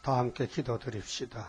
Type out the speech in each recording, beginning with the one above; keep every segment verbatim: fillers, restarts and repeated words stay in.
다 함께 기도드립시다.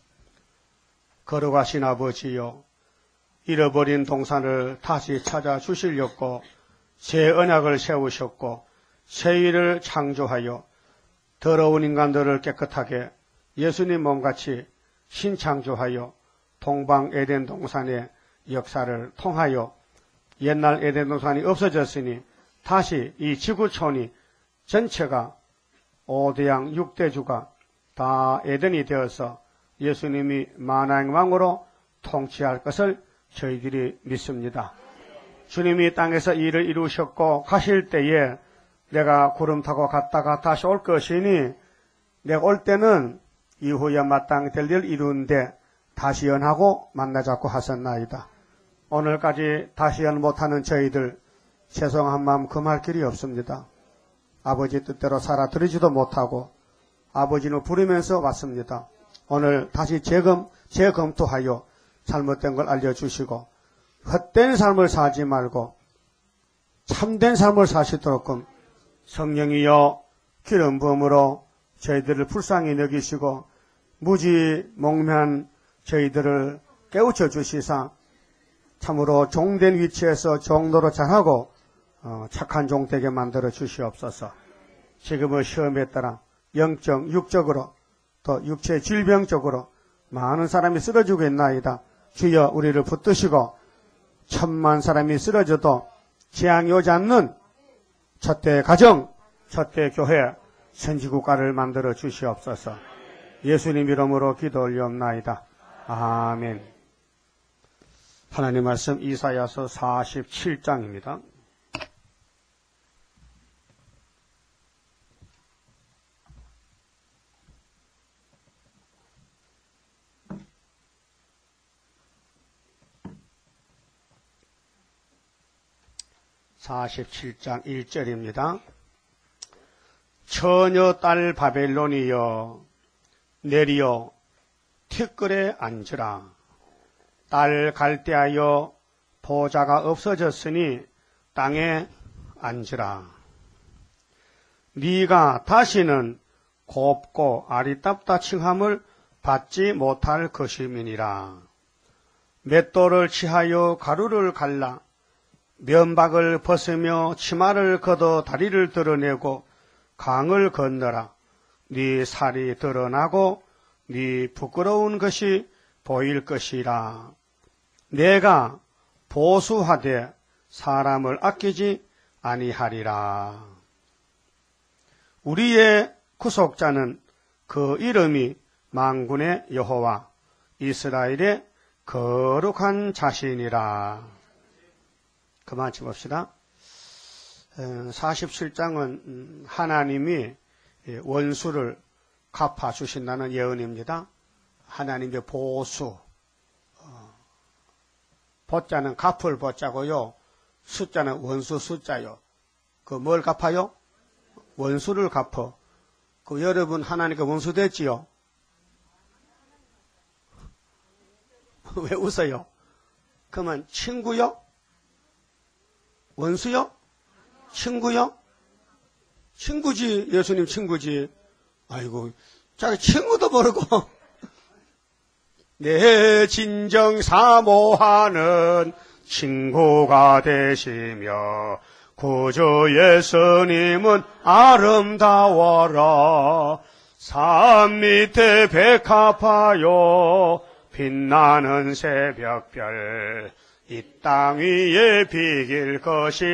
걸어가신 아버지여, 잃어버린 동산을 다시 찾아주시려고 새 언약을 세우셨고 새 일을 창조하여 더러운 인간들을 깨끗하게 예수님 몸같이 신창조하여 동방 에덴 동산의 역사를 통하여 옛날 에덴 동산이 없어졌으니 다시 이 지구촌이 전체가 오대양 육대주가 다 에덴이 되어서 예수님이 만왕의 왕으로 통치할 것을 저희들이 믿습니다. 주님이 땅에서 일을 이루셨고 가실 때에 내가 구름 타고 갔다가 다시 올 것이니 내가 올 때는 이후에 마땅히 될 일을 이루는데 다시 연하고 만나자고 하셨나이다. 오늘까지 다시 연 못하는 저희들 죄송한 마음 금할 길이 없습니다. 아버지 뜻대로 살아드리지도 못하고 아버지는 부르면서 왔습니다. 오늘 다시 재검, 재검토하여 잘못된 걸 알려주시고 헛된 삶을 살지 말고 참된 삶을 사시도록 성령이여 기름 부음으로 저희들을 불쌍히 여기시고 무지몽매한 저희들을 깨우쳐 주시사 참으로 종된 위치에서 종로로 잘하고 어, 착한 종 되게 만들어 주시옵소서. 지금의 시험에 따라 영적, 육적으로 또 육체 질병적으로 많은 사람이 쓰러지고 있나이다. 주여 우리를 붙드시고 천만 사람이 쓰러져도 재앙이 오지 않는 첫대 가정, 첫대 교회, 선지국가를 만들어 주시옵소서. 예수님 이름으로 기도 올리옵나이다. 아멘. 하나님 말씀 이사야서 사십칠 장입니다. 사십칠 장 일 절입니다. 처녀 딸 바벨론이여 내리어 티끌에 앉으라. 딸 갈대하여 보좌가 없어졌으니 땅에 앉으라. 네가 다시는 곱고 아리따다 칭함을 받지 못할 것임이니라. 맷돌을 취하여 가루를 갈라 면박을 벗으며 치마를 걷어 다리를 드러내고 강을 건너라. 네 살이 드러나고 네 부끄러운 것이 보일 것이라. 내가 보수하되 사람을 아끼지 아니하리라. 우리의 구속자는 그 이름이 만군의 여호와 이스라엘의 거룩한 자신이라. 그만 짚읍시다. 사십칠 장은 하나님이 원수를 갚아주신다는 예언입니다. 하나님의 보수, 보자는 갚을 보자고요. 숫자는 원수 숫자요. 그 뭘 갚아요? 원수를 갚어. 그 여러분 하나님께 원수 됐지요? 왜 웃어요? 그러면 친구요? 원수요? 친구요? 친구지. 예수님 친구지. 아이고, 자기 친구도 모르고. 내 진정 사모하는 친구가 되시며 구주 예수님은 아름다워라. 산 밑에 백합하여 빛나는 새벽별 이 땅 위에 비길 것이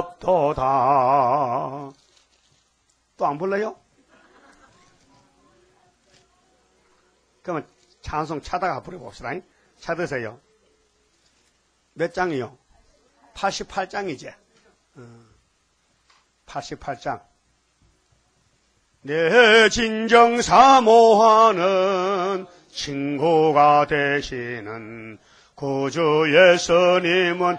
없도다. 또 안 불러요? 그러면 찬송 차다가 부려봅시다. 찾으세요. 몇 장이요? 팔십팔 장이지. 팔십팔 장. 내 진정 사모하는 친구가 되시는 구주 예수님은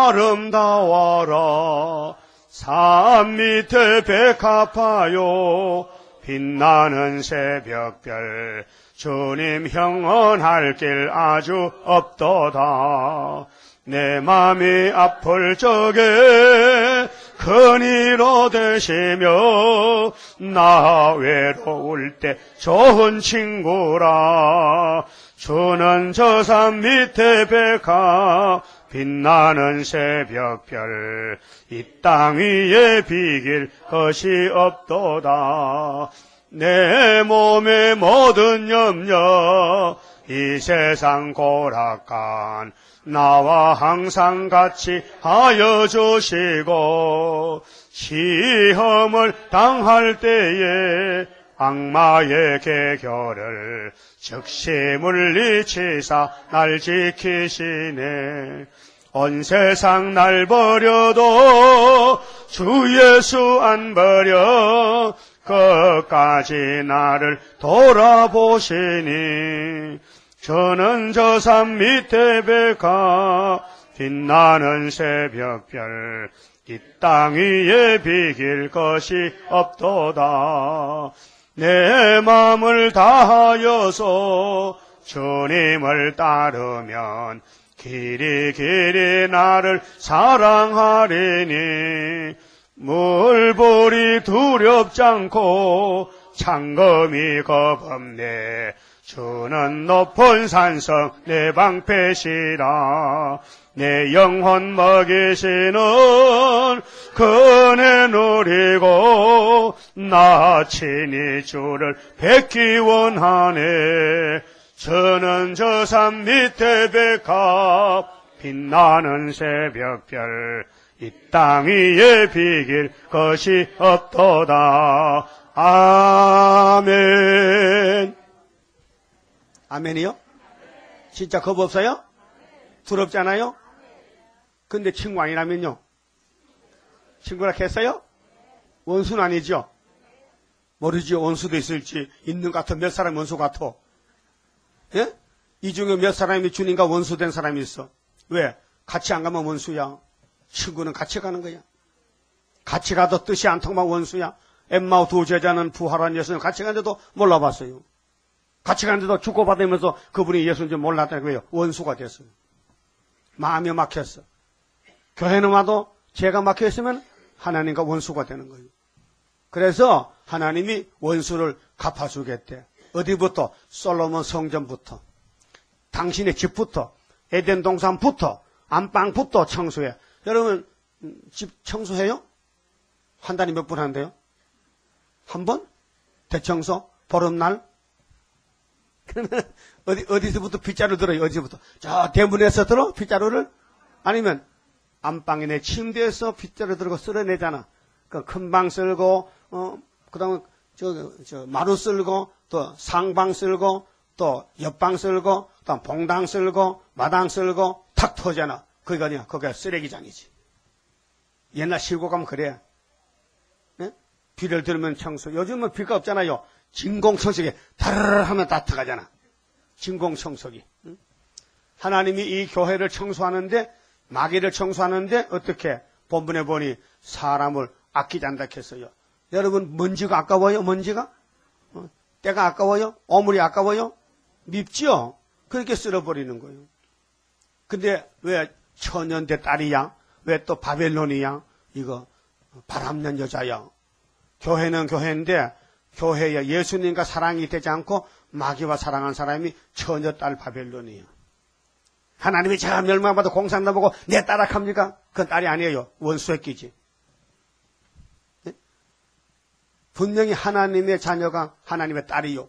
아름다워라. 산 밑에 백합하여 빛나는 새벽별 주님 형언할 길 아주 없도다. 내 맘이 아플 적에 큰이로 되시며 나 외로울 때 좋은 친구라. 주는 저 산 밑에 백화 빛나는 새벽별 이 땅 위에 비길 것이 없도다. 내 몸의 모든 염려 이 세상 고락간 나와 항상 같이 하여 주시고 시험을 당할 때에 악마의 계결을 즉시 물리치사 날 지키시네. 온 세상 날 버려도 주 예수 안 버려 끝까지 나를 돌아보시니. 저는 저 산 밑에 백화 빛나는 새벽별 이 땅 위에 비길 것이 없도다. 내 마음을 다하여서 주님을 따르면 길이 길이 나를 사랑하리니. 물불이 두렵지 않고 창검이 겁없네. 주는 높은 산성 내 방패시라. 내 영혼 먹이시는 그네 누리고 나 친히 주를 뵙기 원하네. 저는 저 산 밑에 백합 빛나는 새벽별 이 땅 위에 비길 것이 없도다. 아멘. 아멘이요? 진짜 겁 없어요? 두렵지 않아요? 근데 친구 아니라면요? 친구라 했어요? 원수는 아니죠? 모르지. 원수도 있을지. 있는 것 같아. 몇 사람 원수 같아. 예? 이 중에 몇 사람이 주님과 원수된 사람이 있어. 왜? 같이 안 가면 원수야. 친구는 같이 가는 거야. 같이 가도 뜻이 안 통하면 원수야. 엠마오 두 제자는 부활한 예수님 같이 갔는데도 몰라봤어요. 같이 갔는데도 주고받으면서 그분이 예수인 줄 몰랐다는 거예요. 원수가 됐어요. 마음이 막혔어. 교회는 와도 죄가 막혀있으면 하나님과 원수가 되는 거예요. 그래서 하나님이 원수를 갚아주겠대. 어디부터? 솔로몬 성전부터, 당신의 집부터, 에덴 동산부터, 안방부터 청소해. 여러분 집 청소해요? 한 달에 몇 번 한대요? 한 번? 대청소? 보름날? 그러면 어디, 어디서부터 빗자루 들어요? 어디서부터? 저 대문에서 들어? 빗자루를? 아니면 안방에 내 침대에서 빗자루 들고 쓸어내잖아. 그 큰 방 쓸고, 어, 그 다음에 저, 저, 마루 쓸고, 또 상방 쓸고, 또 옆방 쓸고, 또 봉당 쓸고, 마당 쓸고, 탁 터잖아. 거기가 아니야. 거기가 쓰레기장이지. 옛날 시골 가면 그래. 네? 비를 들으면 청소. 요즘은 비가 없잖아요. 진공청소기 다르르 하면 다 터가잖아. 진공청소기. 응? 하나님이 이 교회를 청소하는데, 마귀를 청소하는데 어떻게 본문에 보니 사람을 아끼지 않다 했어요. 여러분 먼지가 아까워요? 먼지가? 어, 때가 아까워요? 오물이 아까워요? 밉지요? 그렇게 쓸어버리는 거예요. 근데 왜 천연대 딸이야? 왜 또 바벨론이야? 이거 바람난 여자야. 교회는 교회인데 교회에 예수님과 사랑이 되지 않고 마귀와 사랑한 사람이 처녀딸 바벨론이에요. 하나님이 제가 멸망받아 공산당 보고 내 따라갑니까? 그건 딸이 아니에요. 원수의 끼지. 네? 분명히 하나님의 자녀가 하나님의 딸이요.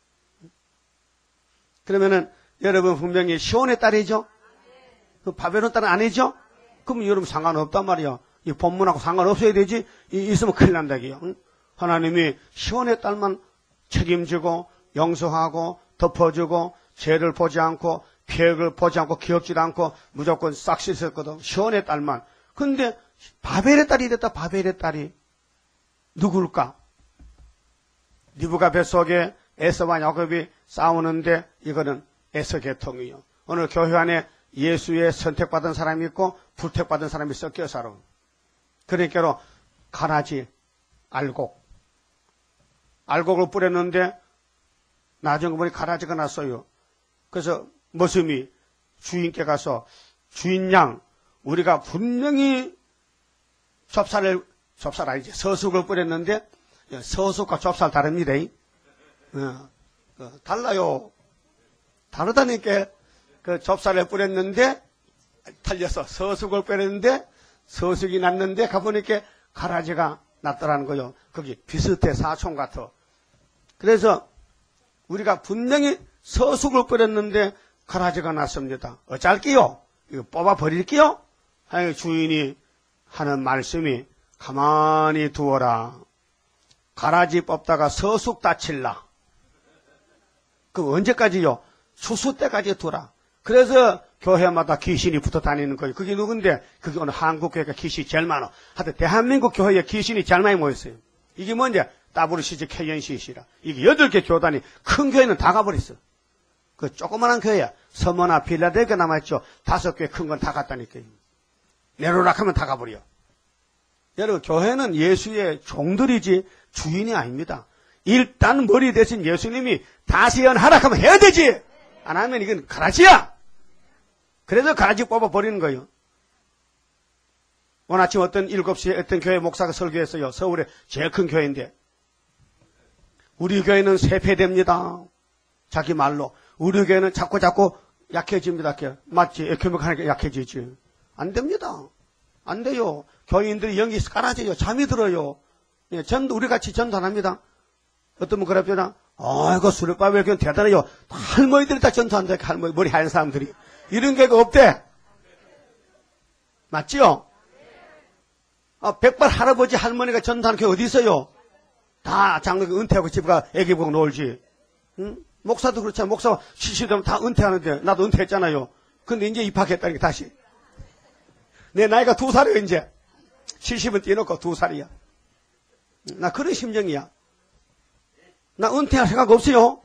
그러면은 여러분 분명히 시온의 딸이죠? 그 바벨론 딸은 아니죠? 그럼 여러분 상관없단 말이야. 이 본문하고 상관없어야 되지. 이 있으면 큰일 난다기요. 응? 하나님이 시온의 딸만 책임지고 용서하고 덮어주고 죄를 보지 않고 피해를 보지 않고 기억지도 않고 무조건 싹 씻었거든. 시온의 딸만. 근데 바벨의 딸이 됐다. 바벨의 딸이 누굴까? 리브가 뱃속에 에서와 야곱이 싸우는데 이거는 에서 계통이요. 오늘 교회 안에 예수의 선택받은 사람이 있고 불택받은 사람이 섞여 살아. 그러니까 가라지, 알곡. 알곡을 뿌렸는데 나중에 보니 가라지가 났어요. 그래서 머슴이 주인께 가서 주인 양, 우리가 분명히 좁쌀을, 좁쌀 아니지, 서숙을 뿌렸는데, 서숙과 좁쌀 다릅니다. 어, 어, 달라요. 다르다니까. 그 좁쌀을 뿌렸는데, 탈려서 서숙을 뿌렸는데, 서숙이 났는데, 가보니까 가라지가 났더라는 거요. 거기 비슷해, 사촌 같아. 그래서 우리가 분명히 서숙을 뿌렸는데, 가라지가 났습니다. 어쩔게요? 이거 뽑아버릴게요? 하여 주인이 하는 말씀이 가만히 두어라. 가라지 뽑다가 서숙 다칠라. 그 언제까지요? 추수 때까지 두라. 그래서 교회마다 귀신이 붙어 다니는 거예요. 그게 누군데? 그게 오늘 한국교회가 귀신이 제일 많아. 하여튼 대한민국 교회에 귀신이 제일 많이 모였어요. 이게 뭔지? 더블유씨씨 케이엔씨씨라. 이게 여덟 개 교단이 큰 교회는 다 가버렸어. 그 조그만한 교회야. 서머나 필라델피아 남아있죠. 다섯 개 큰 건 다 갔다니까요. 내로락 하면 다 가버려. 여러분, 교회는 예수의 종들이지 주인이 아닙니다. 일단 머리 대신 예수님이 다시 연하라 하면 해야 되지. 안 하면 이건 가라지야. 그래서 가라지 뽑아버리는 거예요. 오늘 아침 어떤 일곱 시에 어떤 교회 목사가 설교했어요. 서울의 제일 큰 교회인데. 우리 교회는 쇠폐됩니다. 자기 말로. 우리 교회는 자꾸 자꾸 약해집니다. 맞지? 에큐메닉하니까 약해지지. 안 됩니다. 안 돼요. 교인들이 연기 깔아져요. 잠이 들어요. 예, 전도, 우리 같이 전도 안 합니다. 어떤 분 그랬더니, 아이고, 수렵밥이 이렇게 대단해요. 할머니들이 다 전도한다. 할머니, 머리 하얀 사람들이. 이런 게가 없대. 맞지요? 아, 백발 할아버지 할머니가 전도하는 게 어디 있어요? 다 장로교 은퇴하고 집에 가 애기 보고 놀지. 응? 목사도 그렇잖아요. 목사가 칠십 되면 다 은퇴하는데, 나도 은퇴했잖아요. 근데 이제 입학했다니까, 다시. 내 나이가 두 살이에요, 이제. 칠십은 띄워놓고 두 살이야. 나 그런 심정이야. 나 은퇴할 생각 없어요.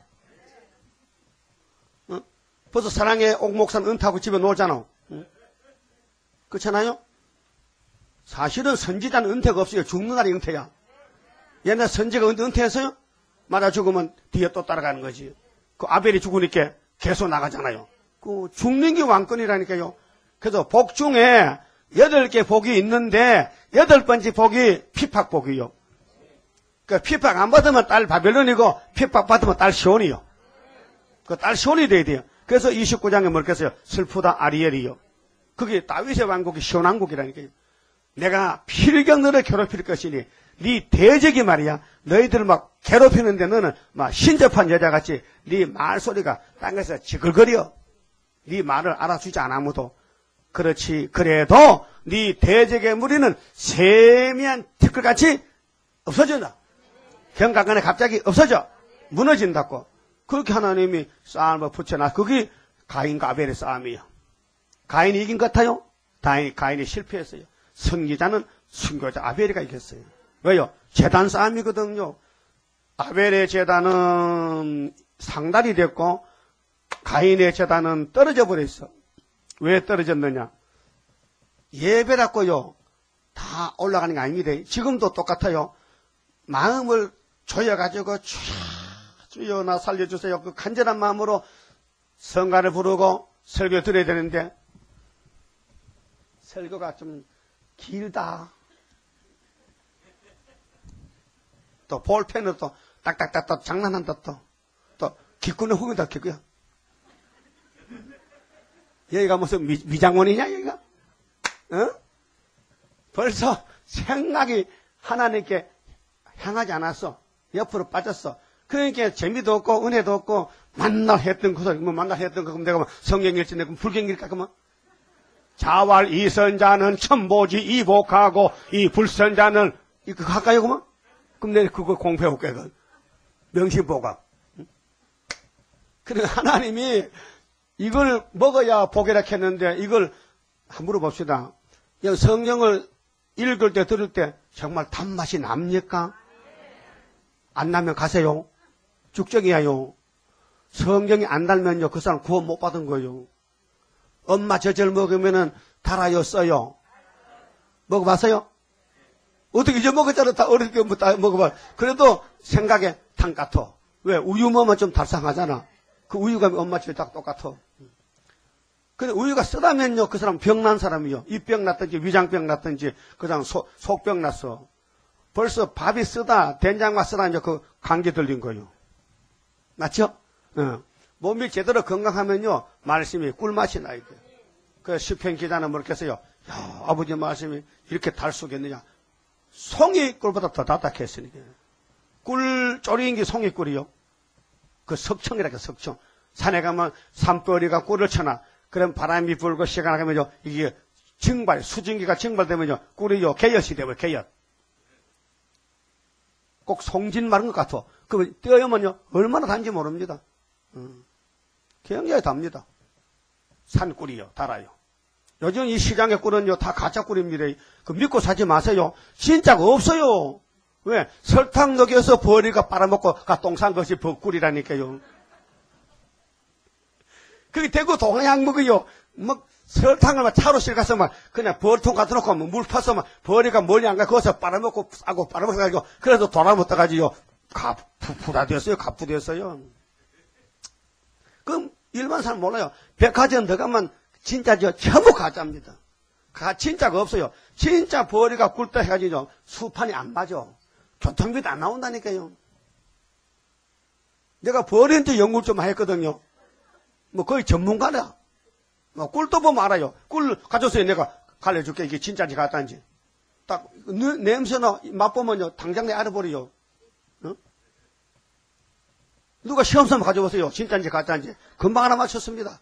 어? 벌써 사랑의 옥 목사는 은퇴하고 집에 놀잖아. 응? 그렇잖아요? 사실은 선지자는 은퇴가 없어요. 죽는 날이 은퇴야. 옛날 선지가 은퇴했어요? 맞아 죽으면 뒤에 또 따라가는 거지. 그 아벨이 죽으니까 계속 나가잖아요. 그 죽는 게 왕권이라니까요. 그래서 복 중에 여덟 개 복이 있는데 여덟 번째 복이 핍박복이요. 그 핍박 안 받으면 딸 바벨론이고 핍박 받으면 딸 시온이요. 그 딸 시온이 돼야 돼요. 그래서 이십구 장에 뭐렇게 써요? 슬프다 아리엘이요. 그게 다윗의 왕국이 시온 왕국이라니까요. 내가 필경 너를 괴롭힐 것이니 네 대적이 말이야. 너희들 막 괴롭히는데 너는 막 신접한 여자같이 네 말소리가 땅에서 지글거려. 네 말을 알아주지 않아 아무도. 그렇지. 그래도 네 대적의 무리는 세미한 티끌같이 없어진다. 경각간에 갑자기 없어져. 무너진다고. 그렇게 하나님이 싸움을 붙여놔. 그게 가인과 아벨의 싸움이에요. 가인이 이긴 것 같아요? 다행히 가인이 실패했어요. 선기자는 순교자 아벨이가 이겼어요. 왜요? 제단 싸움이거든요. 아벨의 제단은 상달이 됐고 가인의 제단은 떨어져 버렸어. 왜 떨어졌느냐? 예배라고요. 다 올라가는 게 아닙니다. 지금도 똑같아요. 마음을 조여가지고 주여 주여 나 살려주세요. 그 간절한 마음으로 성가를 부르고 설교 드려야 되는데 설교가 좀 길다. 또 볼펜으로 또 딱딱딱딱 장난한다 또. 또 기꾼의 후기다 기꾼이야. 여기가 무슨 미, 미장원이냐 여기가? 어? 벌써 생각이 하나님께 향하지 않았어. 옆으로 빠졌어. 그러니까 재미도 없고 은혜도 없고 만날 했던 것을 뭐 만날 했던 거 그럼 내가 뭐 성경 읽지 내가 불경 읽을까 그러면 자활 이선자는 천보지 이복하고 이 불선자는 이거 할까요 그러면? 그럼 내가 그거 공부해볼게 그 명심보각. 그래 하나님이 이걸 먹어야 복이라 했는데 이걸 한번 물어봅시다. 성경을 읽을 때 들을 때 정말 단맛이 납니까? 안 나면 가세요. 죽정이야요. 성경이 안 달면요 그 사람 구원 못 받은 거예요. 엄마 젖을 먹으면은 달아요 써요. 먹어봤어요? 어떻게 이제 먹었잖아. 다 어릴 때부터 먹어봐. 그래도 생각에 탕 같아. 왜? 우유 먹으면 좀 달상하잖아. 그 우유가 엄마 젖이 딱 똑같아. 근데 우유가 쓰다면요, 그 사람 병난 사람이요. 입병 났든지 위장병 났든지 그 사람 소, 속병 났어. 벌써 밥이 쓰다 된장맛 쓰다 이제 그 감기 들린 거예요. 맞죠? 어. 몸이 제대로 건강하면요, 말씀이 꿀맛이 나야 돼요. 그 시편 기자는 뭐렇게 했어요? 야, 아버지 말씀이 이렇게 달수겠느냐? 송이 꿀보다 더 답답했으니까. 꿀 쪼리인 게 송이 꿀이요. 그 석청이라고 석청. 산에 가면 산벌이가 꿀을 쳐놔. 그럼 바람이 불고 시간 가면요, 이게 증발, 수증기가 증발되면요, 꿀이요, 개엿이 되면 개엿. 꼭 송진 마른 것 같아. 그 떼어면요, 얼마나 단지 모릅니다. 음. 굉장히 답니다. 산꿀이요, 달아요. 요즘 이 시장의 꿀은요, 다 가짜 꿀입니다. 그 믿고 사지 마세요. 진짜가 없어요. 왜? 설탕 녹여서 버리가 빨아먹고 가 똥산 것이 벚꿀이라니까요. 그게 대구 동양 먹어요. 막 설탕을 막 차로 실가서 막 그냥 벌통 갖다 놓고 물 퍼서 막 버리가 멀리 안 가. 거기서 빨아먹고 싸고 빨아먹어가지고 그래서 돌아붙어가지고 가푸푸다 됐어요. 가푸 됐어요. 그럼 일반 사람 몰라요. 백화점 들어가면 진짜죠. 전부 가짜입니다. 가, 진짜가 없어요. 진짜 버리가 굵다 해가지고 수판이 안 맞아. 교통비도 안 나온다니까요. 내가 버리한테 연구를 좀 했거든요. 뭐 거의 전문가다. 뭐 꿀도 보면 알아요. 꿀 가져서요. 내가 갈려줄게. 이게 진짜인지 가짜인지. 딱 냄새나 맛보면요. 당장 내 알아버려요. 어? 누가 시험 삼아 가져보세요. 진짜인지 가짜인지. 금방 하나 맞췄습니다.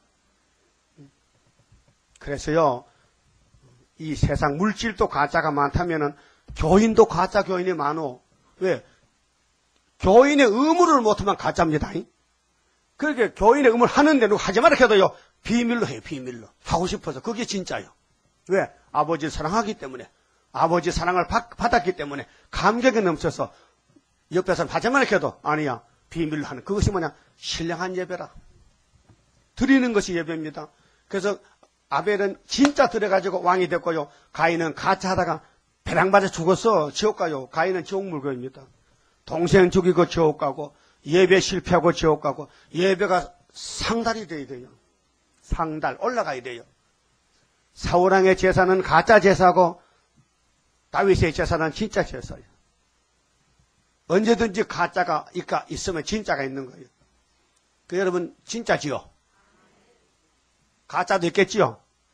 그래서요. 이 세상 물질도 가짜가 많다면은 교인도 가짜 교인이 많어. 왜? 교인의 의무를 못하면 가짜입니다. 그렇게 교인의 의무를 하는데 누가 하지 말라 해도요. 비밀로 해요. 비밀로. 하고 싶어서. 그게 진짜요. 왜? 아버지를 사랑하기 때문에. 아버지 사랑을 받, 받았기 때문에 감격에 넘쳐서 옆에서 하지 말라 해도 아니야. 비밀로 하는. 그것이 뭐냐? 신령한 예배라. 드리는 것이 예배입니다. 그래서 아벨은 진짜 들어가지고 왕이 됐고요. 가인은 가짜 하다가 배랑 맞아 죽었어. 지옥 가요. 가인은 지옥 물건입니다. 동생 죽이고 지옥 가고 예배 실패하고 지옥 가고 예배가 상달이 돼야 돼요. 상달 올라가야 돼요. 사울왕의 제사는 가짜 제사고 다윗의 제사는 진짜 제사예요. 언제든지 가짜가 있으면 진짜가 있는 거예요. 그 여러분 진짜지요? 가짜도 있겠지요?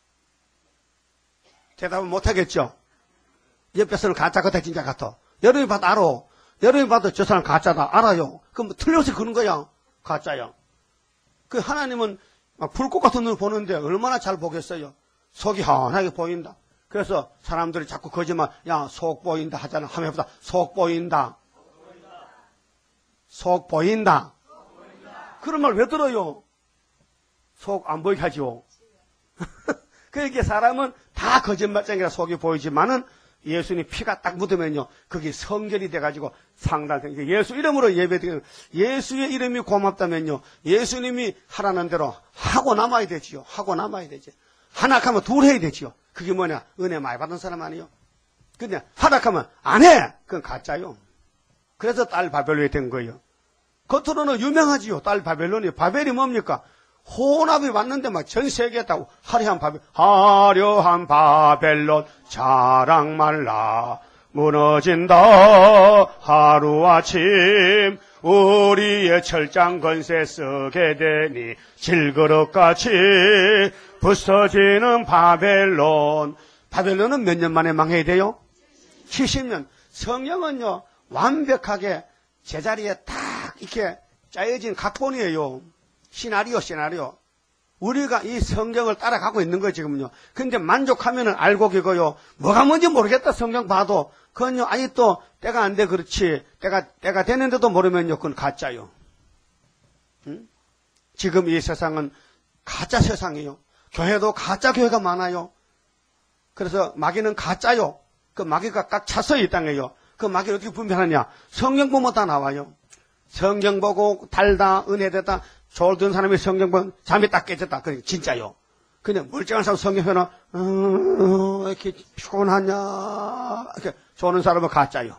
대답은 못하겠죠? 옆에서는 가짜 같아 진짜 같아. 여러분이 봐도 알아. 여러분이 봐도 저 사람 가짜다 알아요. 그럼 틀려서 그런 거야. 가짜야. 그 하나님은 막 불꽃 같은 눈을 보는데 얼마나 잘 보겠어요. 속이 환하게 보인다. 그래서 사람들이 자꾸 거짓말 야 속 보인다 하잖아. 하면 해보다 속 보인다. 속 보인다. 그런 말 왜 들어요? 속 안 보이게 하죠. 그러니까 사람은 다 거짓말쟁이라 속이 보이지만은 예수님 피가 딱 묻으면요. 그게 성결이 돼가지고 상달된 예수 이름으로 예배드리는 예수의 이름이 고맙다면요. 예수님이 하라는 대로 하고 남아야 되지요. 하고 남아야 되지. 하나 하면 둘 해야 되지요. 그게 뭐냐? 은혜 많이 받은 사람 아니요. 근데 하나 하면 안 해. 그건 가짜요. 그래서 딸 바벨론이 된 거예요. 겉으로는 유명하지요. 딸 바벨론이. 바벨이 뭡니까? 혼합이 왔는데 막 전 세계에 다 화려한 바벨, 화려한 바벨론 자랑 말라 무너진다 하루아침 우리의 철장 건세 쓰게 되니 질그릇같이 부서지는 바벨론. 바벨론은 몇 년 만에 망해야 돼요? 칠십 년. 성령은요 완벽하게 제자리에 딱 이렇게 짜여진 각본이에요. 시나리오, 시나리오. 우리가 이 성경을 따라가고 있는 거예요, 지금요. 근데 만족하면은 알곡이고요. 뭐가 뭔지 모르겠다, 성경 봐도. 그건요, 아니 또, 때가 안 돼, 그렇지. 때가, 때가 되는데도 모르면요, 그건 가짜요. 응? 지금 이 세상은 가짜 세상이에요. 교회도 가짜 교회가 많아요. 그래서 마귀는 가짜요. 그 마귀가 꽉 찼어요, 이 땅에요. 그 마귀를 어떻게 분별하냐? 성경 보면 다 나와요. 성경 보고 달다, 은혜되다, 졸든 사람이 성경 보면 잠이 딱 깨졌다. 그게 진짜요. 근데 멀쩡한 사람 성경 보면, 어, 왜 이렇게 피곤하냐. 이렇게 조는 사람은 가짜요.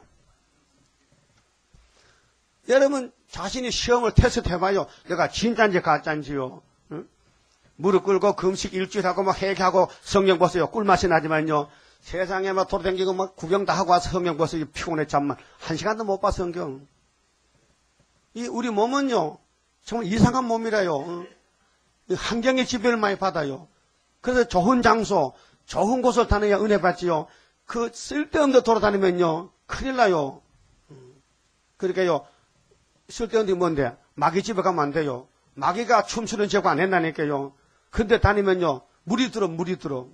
여러분, 자신이 시험을 테스트 해봐요. 내가 진짜인지 가짜인지요. 응? 무릎 꿇고 금식 일주일하고 막 회개하고 성경 보세요. 꿀맛이 나지만요. 세상에 막 돌아다니고 막 구경 다 하고 와서 성경 보세요. 피곤해 잠만. 한 시간도 못 봐 성경. 이 우리 몸은요. 정말 이상한 몸이라요. 환경의 지배를 많이 받아요. 그래서 좋은 장소, 좋은 곳을 다녀야 은혜 받지요. 그 쓸데없는 데 돌아다니면요. 큰일 나요. 그러니까요. 쓸데없는 게 뭔데? 마귀 집에 가면 안 돼요. 마귀가 춤추는 제고 안 했나니까요. 근데 다니면요. 물이 들어, 물이 들어.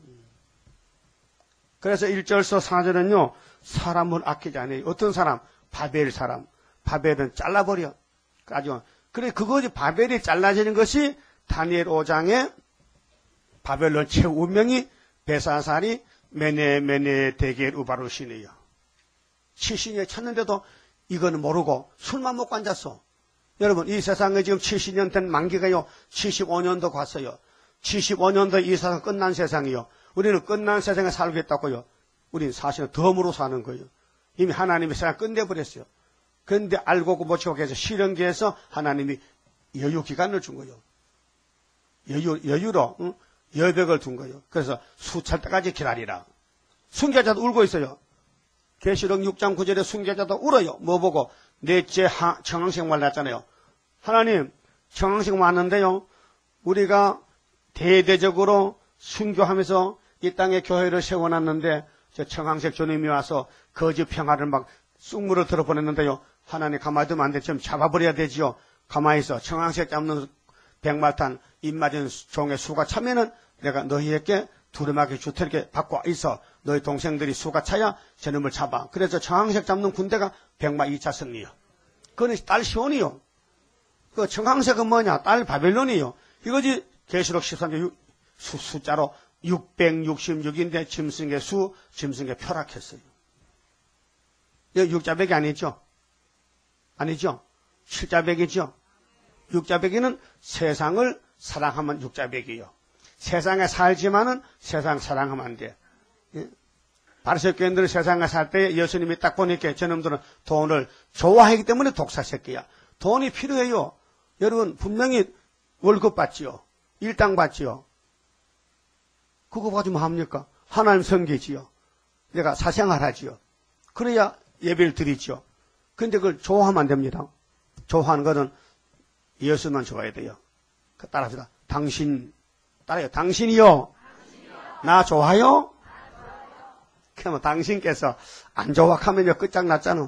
그래서 일 절서 사 절은요. 사람을 아끼지 않아요. 어떤 사람? 바벨 사람. 바벨은 잘라버려. 아주. 그래, 그것이 바벨이 잘라지는 것이 다니엘 오 장에 바벨론 최운명이 베사살이 메네 메네 데겔 우바루시네요. 칠십 년 찾는데도 이거는 모르고 술만 먹고 앉았어. 여러분, 이 세상에 지금 칠십 년 된 만기가요. 칠십오 년도 갔어요. 칠십오 년도 이 세상 끝난 세상이요. 우리는 끝난 세상에 살겠다고요. 우리는 사실은 덤으로 사는 거예요. 이미 하나님이 세상 끝내버렸어요. 그런데 알고 못 치고 계셔 실현기에서 하나님이 여유 기간을 준 거예요. 여유, 여유로, 응? 여백을 둔 거예요. 그래서 수찰 때까지 기다리라. 순교자도 울고 있어요. 계시록 육 장 구 절에 순교자도 울어요. 뭐 보고? 넷째 청황생활 났잖아요. 하나님, 청황생 왔는데요. 우리가 대대적으로 순교하면서 이 땅에 교회를 세워놨는데, 저 청황색 주님이 와서 거짓 평화를 막 쑥물을 들어보냈는데요. 하나님 가만히 두면 안 돼. 좀 잡아버려야 되지요. 가만히 있어. 청황색 잡는 백마탄 입맞은 종의 수가 차면은 내가 너희에게 두루마기 주택에 받고 있어. 너희 동생들이 수가 차야 저놈을 잡아. 그래서 청황색 잡는 군대가 백마 이 차 승리요. 그건 딸 시온이요. 그 청황색은 뭐냐? 딸 바벨론이요. 이거지 계시록 십삼 장 수, 숫자로 육백육십육인데 짐승의 수, 짐승의 표락했어요. 이거 육자백이 아니죠? 아니죠? 칠자백이죠? 육자백이는 세상을 사랑하면 육자백이요. 세상에 살지만은 세상 사랑하면 안 돼. 예? 바리새교인들은 세상에 살 때 예수님이 딱 보니까 저놈들은 돈을 좋아하기 때문에 독사 새끼야. 돈이 필요해요. 여러분 분명히 월급 받지요. 일당 받지요. 그거 가지고 뭐 합니까? 하나님 섬기지요. 내가 사생활 하지요. 그래야 예배를 드리죠. 근데 그걸 좋아하면 안 됩니다. 좋아하는 거는 예수만 좋아해야 돼요. 따라합시다. 당신, 따라요. 당신이요. 당신이요. 나 좋아요? 그러면 당신께서 안 좋아하면요. 끝장났잖아.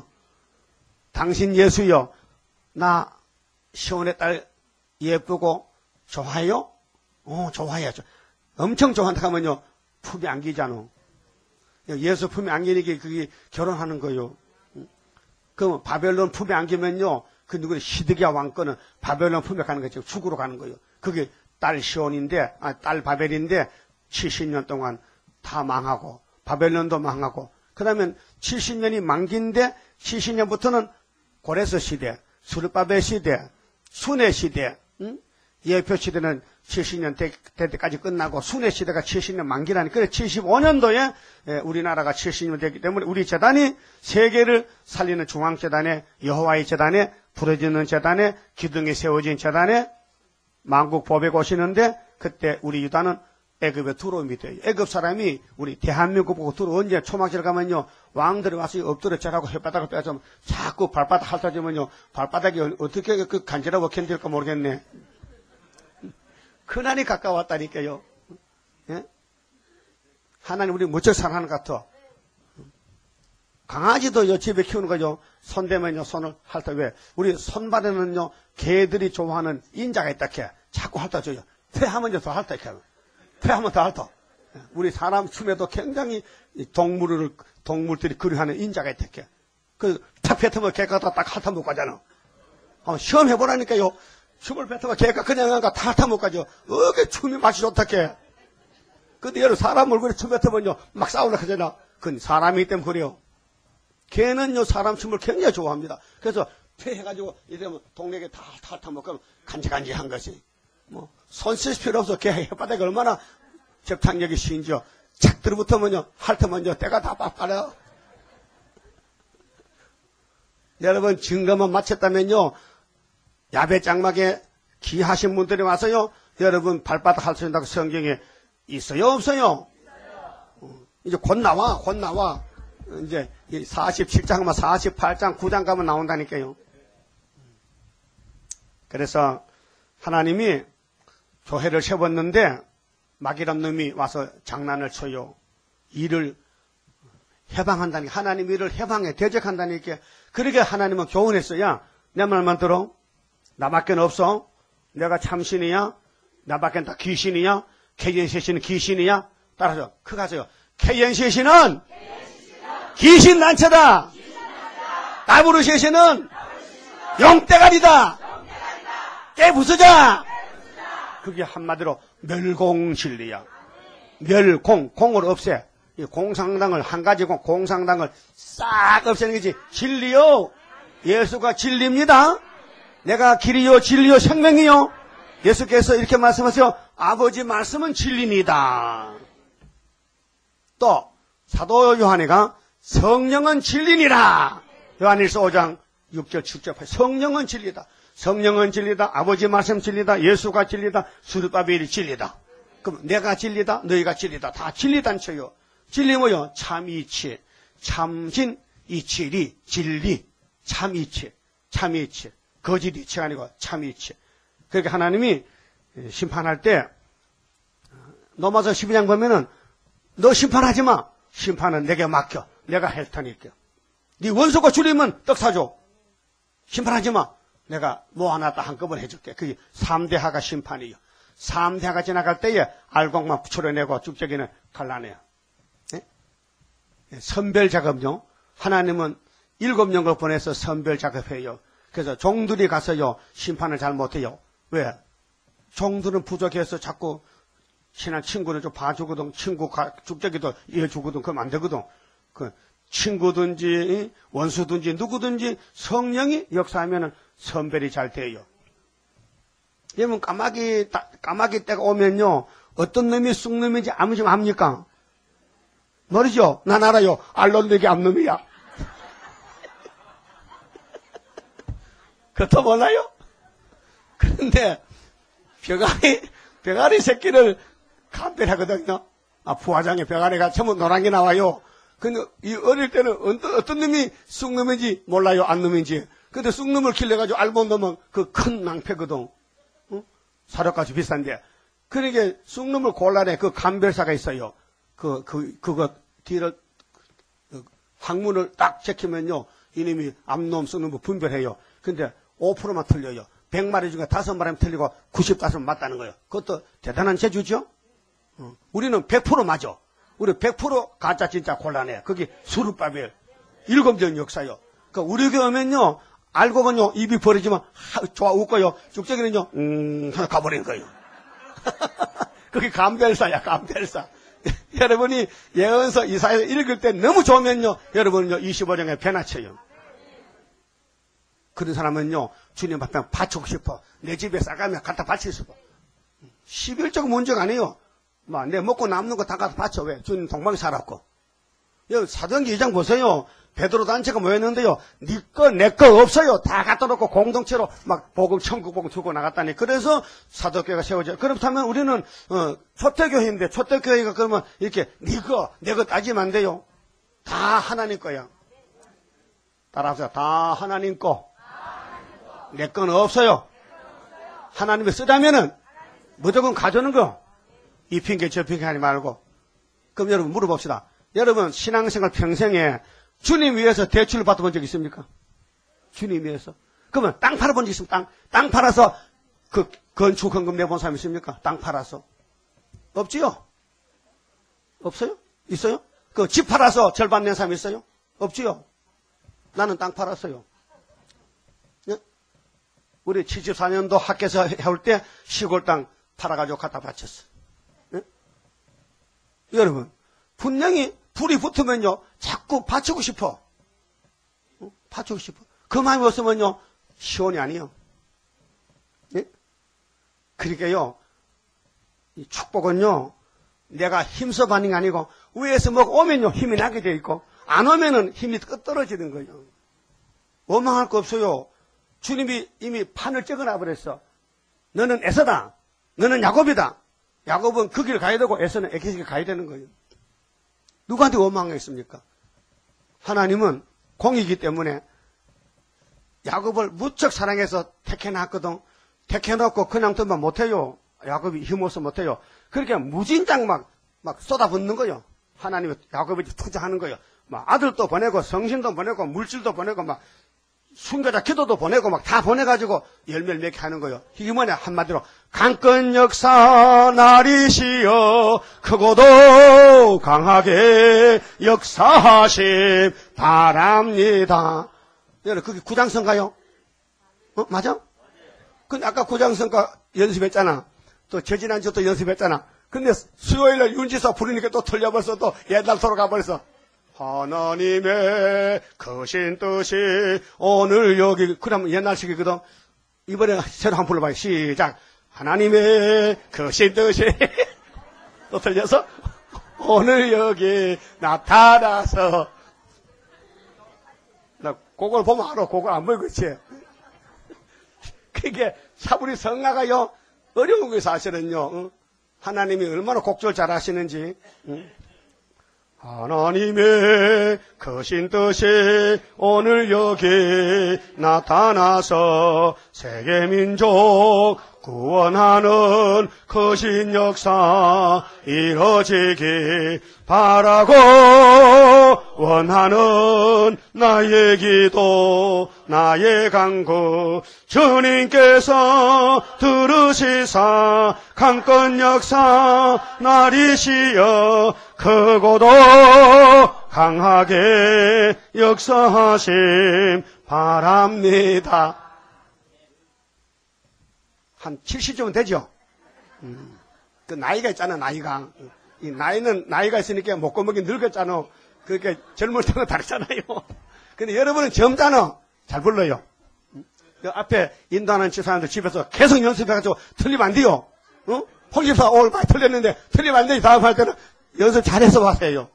당신 예수요. 나 시온의 딸 예쁘고 좋아요? 어, 좋아해야죠. 엄청 좋아한다 하면요. 품에 안기잖아. 예수 품에 안기니까 그게 결혼하는 거요. 그럼 바벨론 품에 안기면요. 그 누구는 시드기야 왕권은 바벨론 품에 가는 거죠. 죽으러 가는 거예요. 그게 딸 시온인데, 아, 딸 바벨인데 칠십 년 동안 다 망하고 바벨론도 망하고 그다음에 칠십 년이 만기인데 칠십 년부터는 고레스 시대, 수르바벨 시대, 순회 시대, 응? 예표 시대는 칠십 년 될 때까지 끝나고 순회 시대가 칠십 년 만기라니. 그래 칠십오 년도에 우리나라가 칠십 년 됐기 때문에 우리 재단이 세계를 살리는 중앙재단에 여호와의 재단에 부러지는 재단에 기둥이 세워진 재단에 만국 보백 오시는데 그때 우리 유다는 애굽에 들어오면 돼요. 애굽 사람이 우리 대한민국 보고 들어 언제 초막절 가면요. 왕들이 와서 엎드려 절하고 혓바닥을 빼서 자꾸 발바닥 핥아주면요. 발바닥이 어떻게 그 간지러워 견딜까 모르겠네. 큰하니 가까웠다니까요. 예? 하나님 우리 무척 사랑하는 것 같아. 강아지도 집에 키우는 거죠. 손대면요 손을 핥아. 왜? 우리 손발에는요 개들이 좋아하는 인자가 있다 캐. 자꾸 핥아줘요. 퇴하면요 더 핥아 캐. 퇴하면 더 핥아. 우리 사람 춤에도 굉장히 동물을 동물들이 그리워하는 인자가 있다 캐. 그탁 뱉으면 개가 다 딱 핥아 못 가잖아. 한번 시험 해보라니까요. 춤을 뱉으면 개가 그냥 한가 다 핥아 못 가죠. 어게 춤이 맛이 좋다 캐. 근데 여러분 사람 얼굴에 춤 뱉으면요 막 싸우려고 하잖아. 그건 사람이기 때문에 그래요. 개는요 사람 춤을 굉장히 좋아합니다. 그래서 퇴해가지고 이러면 동네에 다 핥아먹으면 간지간지한 것이 뭐 손 쓸 필요 없어. 개 혓바닥이 얼마나 접착력이 쉬운지요. 착 들어붙으면요 핥으면요 때가 다 빡빡해요. 여러분 증거만 마쳤다면요 야배 장막에 기하신 분들이 와서요 여러분 발바닥 할 수 있다고 성경에 있어요, 없어요? 어, 이제 곧 나와, 곧 나와. 이제 사십칠 장, 사십팔 장, 구 장 가면 나온다니까요. 그래서 하나님이 교회를 세웠는데 마귀란 놈이 와서 장난을 쳐요. 일을 해방한다니까. 하나님 일을 해방해, 대적한다니까. 그러게 하나님은 교훈했어요. 내 말만 들어. 나밖에 없어. 내가 참신이야. 나밖에 다 귀신이야. 케이엔씨씨는 귀신이야. 따라서 그 가세요. 케이엔씨씨는 귀신 난처다. 다브루씨씨는 용대가리다. 깨부수자. 그게 한마디로 멸공진리야. 멸공, 공을 없애. 이 공상당을, 한 가지 공, 공상당을 싹 없애는 거지. 진리요. 예수가 진리입니다. 내가 길이요, 진리요, 생명이요. 예수께서 이렇게 말씀하세요. 아버지 말씀은 진리입니다. 또 사도 요한이가 성령은 진리니라. 요한일서 오 장 육 절 칠 절 팔 절. 성령은 진리다. 성령은 진리다. 아버지 말씀 진리다. 예수가 진리다. 수르바벨이 진리다. 그럼 내가 진리다. 너희가 진리다. 다 진리단체요. 진리 뭐요? 참이치, 참신, 이치리, 진리, 참이치, 참이치. 거짓 이치가 아니고 참이치. 그러니까 하나님이 심판할 때 로마서 십이 장 보면은 너 심판하지 마. 심판은 내게 맡겨. 내가 할 테니까. 네 원수가 줄이면 떡 사줘. 심판하지 마. 내가 뭐 하나 다 한꺼번에 해줄게. 그게 삼 대 하가 심판이요. 삼 대 하가 지나갈 때에 알곡만 붙여내고 쭉저기는 갈라내요. 네? 선별 작업요. 하나님은 일곱 명을 보내서 선별 작업해요. 그래서 종들이 가서요 심판을 잘 못해요. 왜? 종들은 부족해서 자꾸 친한 친구를 좀 봐주거든. 친구 쭉저기도 이해주거든. 그럼 안 되거든. 그 친구든지 원수든지 누구든지 성령이 역사하면은 선별이 잘 돼요. 여러분 까마귀 까마귀 때가 오면요 어떤 놈이 쑥놈인지 아무 좀 압니까? 모르죠? 난 알아요. 알론데기 암놈이야. 그것도 몰라요? 그런데 벼가리 벼가리 새끼를 감별하거든요. 아 부화장에 벼가리가 전부 노란 게 나와요. 근데 이 어릴 때는 어떤, 어떤 놈이 쑥놈인지 몰라요. 안 놈인지. 근데 쑥놈을 길러가지고 알고 놓으면 그 큰 낭패거든. 어? 사료값이 비싼데. 그러니까 쑥놈을 골라내 그 감별사가 있어요. 그, 그, 그거 뒤를, 그 항문을 딱 제키면요. 이놈이 암놈, 쑥놈을 분별해요. 근데 오 퍼센트만 틀려요. 백 마리 중에 다섯 마리만 틀리고 구십오 맞다는 거예요. 그것도 대단한 재주죠? 어. 우리는 백 퍼센트 맞아. 우리 백 퍼센트 가짜 진짜 곤란해. 그게 수르바벨 일곱 년 역사요. 그러니까 우리 교회 오면요 알고는요 입이 버리지만 하, 좋아 웃고요 쭉저기는요 음 하나 가버리는 거예요. 그게 감별사야 감별사. 여러분이 예언서 이사야서 읽을 때 너무 좋으면요 여러분은요 이십오 장에 배나쳐요. 그런 사람은요 주님 앞에 바치고 싶어. 내 집에 싸가면 갖다 바치고 싶어. 십일적 문제가 아니에요. 막, 내 먹고 남는 거 다 가서 바쳐. 왜? 주님 동방에 살았고. 여기 사도행전 이 장 보세요. 베드로 단체가 모였는데요. 니 거, 내 거 없어요. 다 갖다 놓고 공동체로 막 복음, 천국 복음 들고 나갔다니. 그래서 사도교회가 세워져. 그렇다면 우리는, 어, 초대교회인데, 초대교회가 그러면 이렇게 니 거, 내 거 따지면 안 돼요. 다 하나님 거야. 따라하세요. 다 하나님 거. 내 건 없어요. 하나님이 쓰자면은 무조건 가져오는 거. 이 핑계 저 핑계 하지 말고. 그럼 여러분 물어봅시다. 여러분 신앙생활 평생에 주님 위해서 대출을 받아본 적 있습니까? 주님 위해서. 그러면 땅 팔아본 적 있습니까? 땅, 땅 팔아서 그 건축 헌금 내본 사람 있습니까? 땅 팔아서. 없지요? 없어요? 있어요? 그 집 팔아서 절반 낸 사람 있어요? 없지요? 나는 땅 팔았어요. 네? 우리 칠십사 년도 학교에서 해올 때 시골 땅 팔아가지고 갖다 바쳤어. 네? 여러분, 분명히 불이 붙으면요, 자꾸 바치고 싶어. 어? 바치고 싶어. 그 마음이 없으면요, 시온이 아니에요. 네? 그러니까요, 이 축복은요, 내가 힘써 받는 게 아니고, 위에서 뭐 오면요, 힘이 나게 돼 있고, 안 오면은 힘이 끝 떨어지는 거예요. 원망할 거 없어요. 주님이 이미 판을 찍어놔 버렸어. 너는 에서다. 너는 야곱이다. 야곱은 그 길을 가야 되고 에서는 애기 길 가야 되는 거예요. 누구한테 원망했습니까? 하나님은 공이기 때문에 야곱을 무척 사랑해서 택해놨거든. 택해놓고 그냥 두면 못해요. 야곱이 힘없어 못해요. 그렇게 무진장 막, 막 쏟아붓는 거예요. 하나님이 야곱에게 투자하는 거예요. 막 아들도 보내고 성신도 보내고 물질도 보내고 막 순교자 기도도 보내고 막 다 보내가지고 열매를 맺게 하는 거예요. 이게 뭐냐 한마디로 강건 역사 나리시여 크고도 강하게 역사하심 바랍니다. 여러분 그게 구장성가요? 어 맞아? 근데 아까 구장성가 연습했잖아. 또 저지난주 또 연습했잖아. 근데 수요일날 윤지서 부르니까 또 틀려버렸어. 또 옛날 돌아가 버렸어. 하나님의 크신 뜻이 오늘 여기 그러면 옛날식이거든. 이번에 새로 한번 불러봐요. 시작. 하나님의 크신 뜻이 또 틀려서 오늘 여기 나타나서 나 그걸 보면 알아. 그걸 안 보이고 있지. 그게 사부리 성가가요 어려운 게 사실은요. 응? 하나님이 얼마나 곡절 잘하시는지. 응? 하나님의 크신 뜻이 오늘 여기 나타나서 세계민족 구원하는 크신 역사 이뤄지기 바라고 원하는 나의 기도 나의 간구 주님께서 들으시사 강건 역사 나리시여 크고도 강하게 역사하심 바랍니다. 한 칠십쯤은 되죠? 음, 그 나이가 있잖아, 나이가. 이 나이는, 나이가 있으니까 목구멍이 늙었잖아. 그러니까 젊을 때는 다르잖아요. 근데 여러분은 젊잖아. 잘 불러요. 그 앞에 인도하는 집사람들 집에서 계속 연습해가지고 틀리면 안 돼요. 어? 폴집사 오늘 많이 틀렸는데 틀리면 안 돼. 다음 할 때는 연습 잘해서 하세요.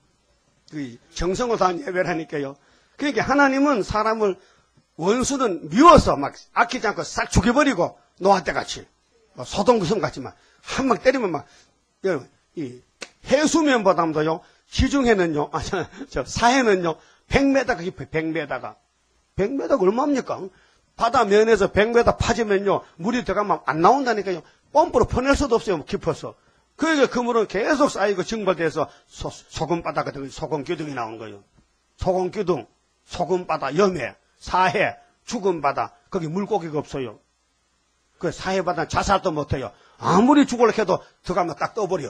그 정성을 다한 예배를 하니까요. 그러니까 하나님은 사람을 원수는 미워서 막 아끼지 않고 싹 죽여버리고 노아때같이 소동구성 같지만 한 방 때리면 막 여러분 이 해수면보다도요 지중해는요 아 저, 저 사해는요 백 미터가 깊어요. 백 미터가 백 미터가 얼마입니까? 바다 면에서 백 미터 파지면요 물이 들어가면 안 나온다니까요. 펌프로 퍼낼 수도 없어요. 깊어서. 그러니까 그 물은 계속 쌓이고 증발돼서 소, 소금바다가 되고 소금기둥이 나온 거예요. 소금기둥, 소금바다, 염해, 사해, 죽음바다 거기 물고기가 없어요. 그 사해바다는 자살도 못해요. 아무리 죽으려고 해도 들어가면 딱 떠버려.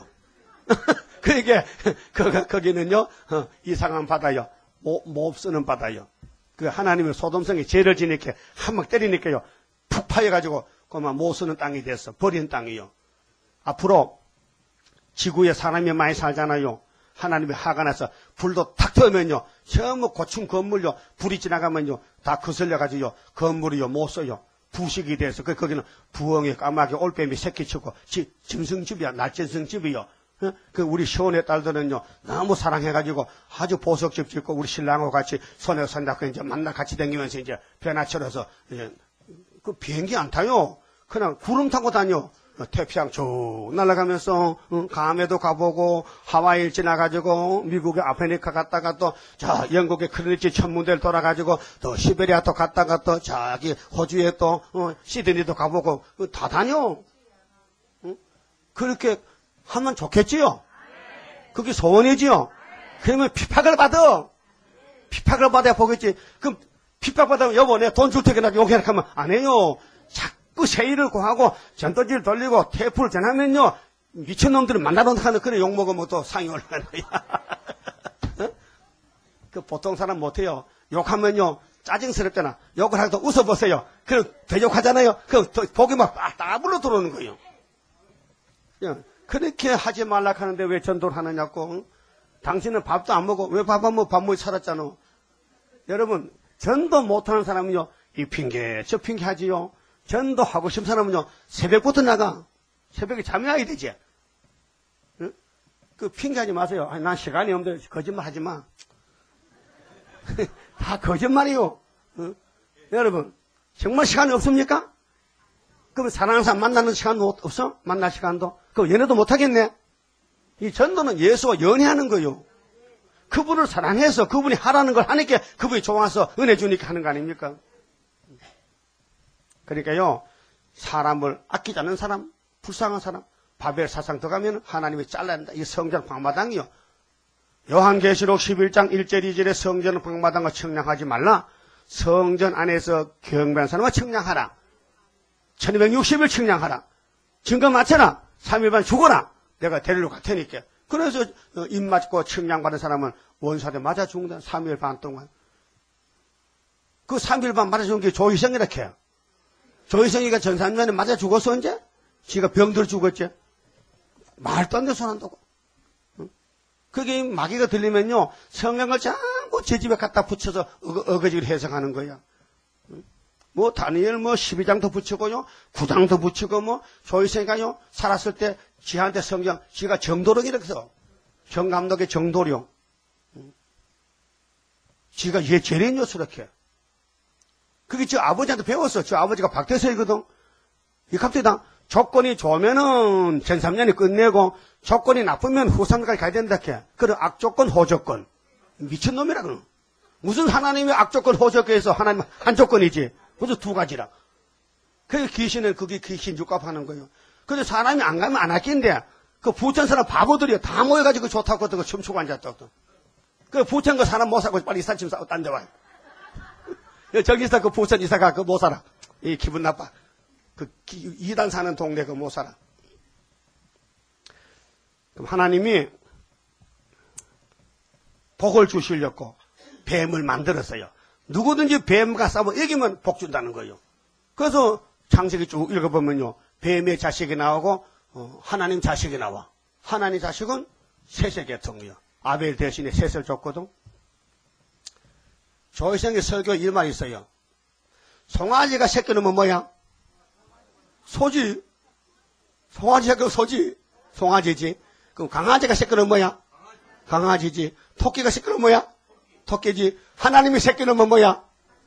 그러니까 그, 거기는요 어, 이상한 바다요. 못, 못 쓰는 바다요. 그 하나님의 소돔성에 죄를 지니까 한 방 때리니까요 푹 파여가지고 그만 못 쓰는 땅이 됐어. 버린 땅이요. 앞으로 지구에 사람이 많이 살잖아요. 하나님이 화가 나서 불도 탁 터면요 전부 고층 건물요 불이 지나가면요 다 거슬려가지고요 건물이요 못 써요. 부식이 돼서 그 거기는 부엉이 까마귀 올빼미 새끼치고 집 정성집이야. 날전성집이요. 어? 그 우리 시온의 딸들은요 너무 사랑해가지고 아주 보석집 짓고 우리 신랑하고 같이 손에 손잡고 이제 만나 같이 다니면서 이제 변화철어서 이제 그 비행기 안 타요. 그냥 구름 타고 다녀. 태평양 쭉 날아가면서 응, 감에도 가보고 하와이 지나가지고 미국의 아프리카 갔다가 또 자 영국의 크리니치 천문대를 돌아가지고 또 시베리아도 갔다가 또 저기 호주에 또 어, 시드니도 가보고 어, 다 다녀. 응? 그렇게 하면 좋겠지요. 그게 소원이지요. 그러면 핍박을 받아. 핍박을 받아야 보겠지. 그럼 핍박받으면 여보 내 돈 줄 테니까 용해라 하면 안 해요. 그 세일을 구하고 전도지를 돌리고 테이프를 전하면요 미친놈들을 만나러 하는 그런 욕먹으면 또 상이 올라가는 거야. 어? 그 보통 사람 못해요. 욕하면요 짜증스럽잖아. 욕을 하고 웃어보세요. 그럼 대욕하잖아요. 그럼 복이 막 따블로 들어오는 거예요. 그렇게 하지 말라 하는데 왜 전도를 하느냐고. 응? 당신은 밥도 안 먹어. 왜 밥 안 먹어? 밥 먹이 살았잖아. 여러분 전도 못하는 사람은요 이 핑계 저 핑계 하지요. 전도하고 싶은 사람은요, 새벽부터 나가. 새벽에 잠이 와야 되지. 응? 그 핑계하지 마세요. 아니, 난 시간이 없는데 거짓말 하지 마. 다 거짓말이요. 응? 여러분, 정말 시간이 없습니까? 그럼 사랑하는 사람 만나는 시간도 없어? 만날 시간도? 그럼 연애도 못하겠네? 이 전도는 예수와 연애하는 거요. 그분을 사랑해서 그분이 하라는 걸 하니까 그분이 좋아서 은혜 주니까 하는 거 아닙니까? 그러니까요, 사람을 아끼지 않는 사람, 불쌍한 사람, 바벨 사상 들어가면 하나님이 잘라낸다. 이 성전 방마당이요. 요한계시록 십일 장 일 절 이 절에 성전 방마당을 청량하지 말라. 성전 안에서 경배한 사람을 청량하라. 천이백육십 일 청량하라. 증거 맞춰라. 삼 일 반 죽어라. 내가 데리러 갈 테니까. 그래서 입 맞고 청량받은 사람은 원수한테 맞아 죽는다. 삼 일 반 동안. 그 삼 일 반 맞아 죽은 게 조희성이라 해요. 조희성이가 전삼년에 맞아 죽었어 언제? 지가 병들어 죽었지. 말도 안 되는 소리 한다고. 그게 마귀가 들리면요, 성경을 전부 제 집에 갖다 붙여서 어거지를 해석하는 거야. 뭐 다니엘 뭐 십이 장도 붙이고요, 구 장도 붙이고 뭐 조이생가요 살았을 때 지한테 성경 지가 정도령이라고 해서 정감독의 정도령, 지가 얘 제레니오스 이렇게. 그게 저 아버지한테 배웠어. 저 아버지가 박대서이거든. 이 갑자기 조건이 좋으면은 전삼 년이 끝내고 조건이 나쁘면 후삼까지 가야 된다 해. 그래 악조건 호조건. 미친놈이라 그러. 무슨 하나님이 악조건 호조건에서 하나님 한 조건이지. 무슨 두 가지라. 그 귀신은 그게 귀신 육갑하는 거예요. 근데 사람이 안 가면 안 할긴데 그 부천 사람 바보들이 다 모여가지고 좋다고 그 춤추고 앉았다. 그 부천 그 사람 못 사고 빨리 이사짐 싸고 딴 데 와요. 저기서 그 부천 이사가 그 못 살아. 이 기분 나빠. 그 이단 사는 동네 그 못 살아. 그럼 하나님이 복을 주시려고 뱀을 만들었어요. 누구든지 뱀과 싸워 이기면 복 준다는 거예요. 그래서 창세기 쭉 읽어보면요, 뱀의 자식이 나오고 어, 하나님 자식이 나와. 하나님 자식은 셋의 계통이요. 아벨 대신에 셋을 줬거든. 조희생의 설교 일만 있어요. 송아지가 새끼 넣으면 뭐야? 소지. 송아지 새끼 소지. 송아지지. 그럼 강아지가 새끼 넣으면 뭐야? 강아지지. 토끼가 새끼 넣으면 뭐야? 토끼지. 하나님이 새끼 넣으면 뭐야?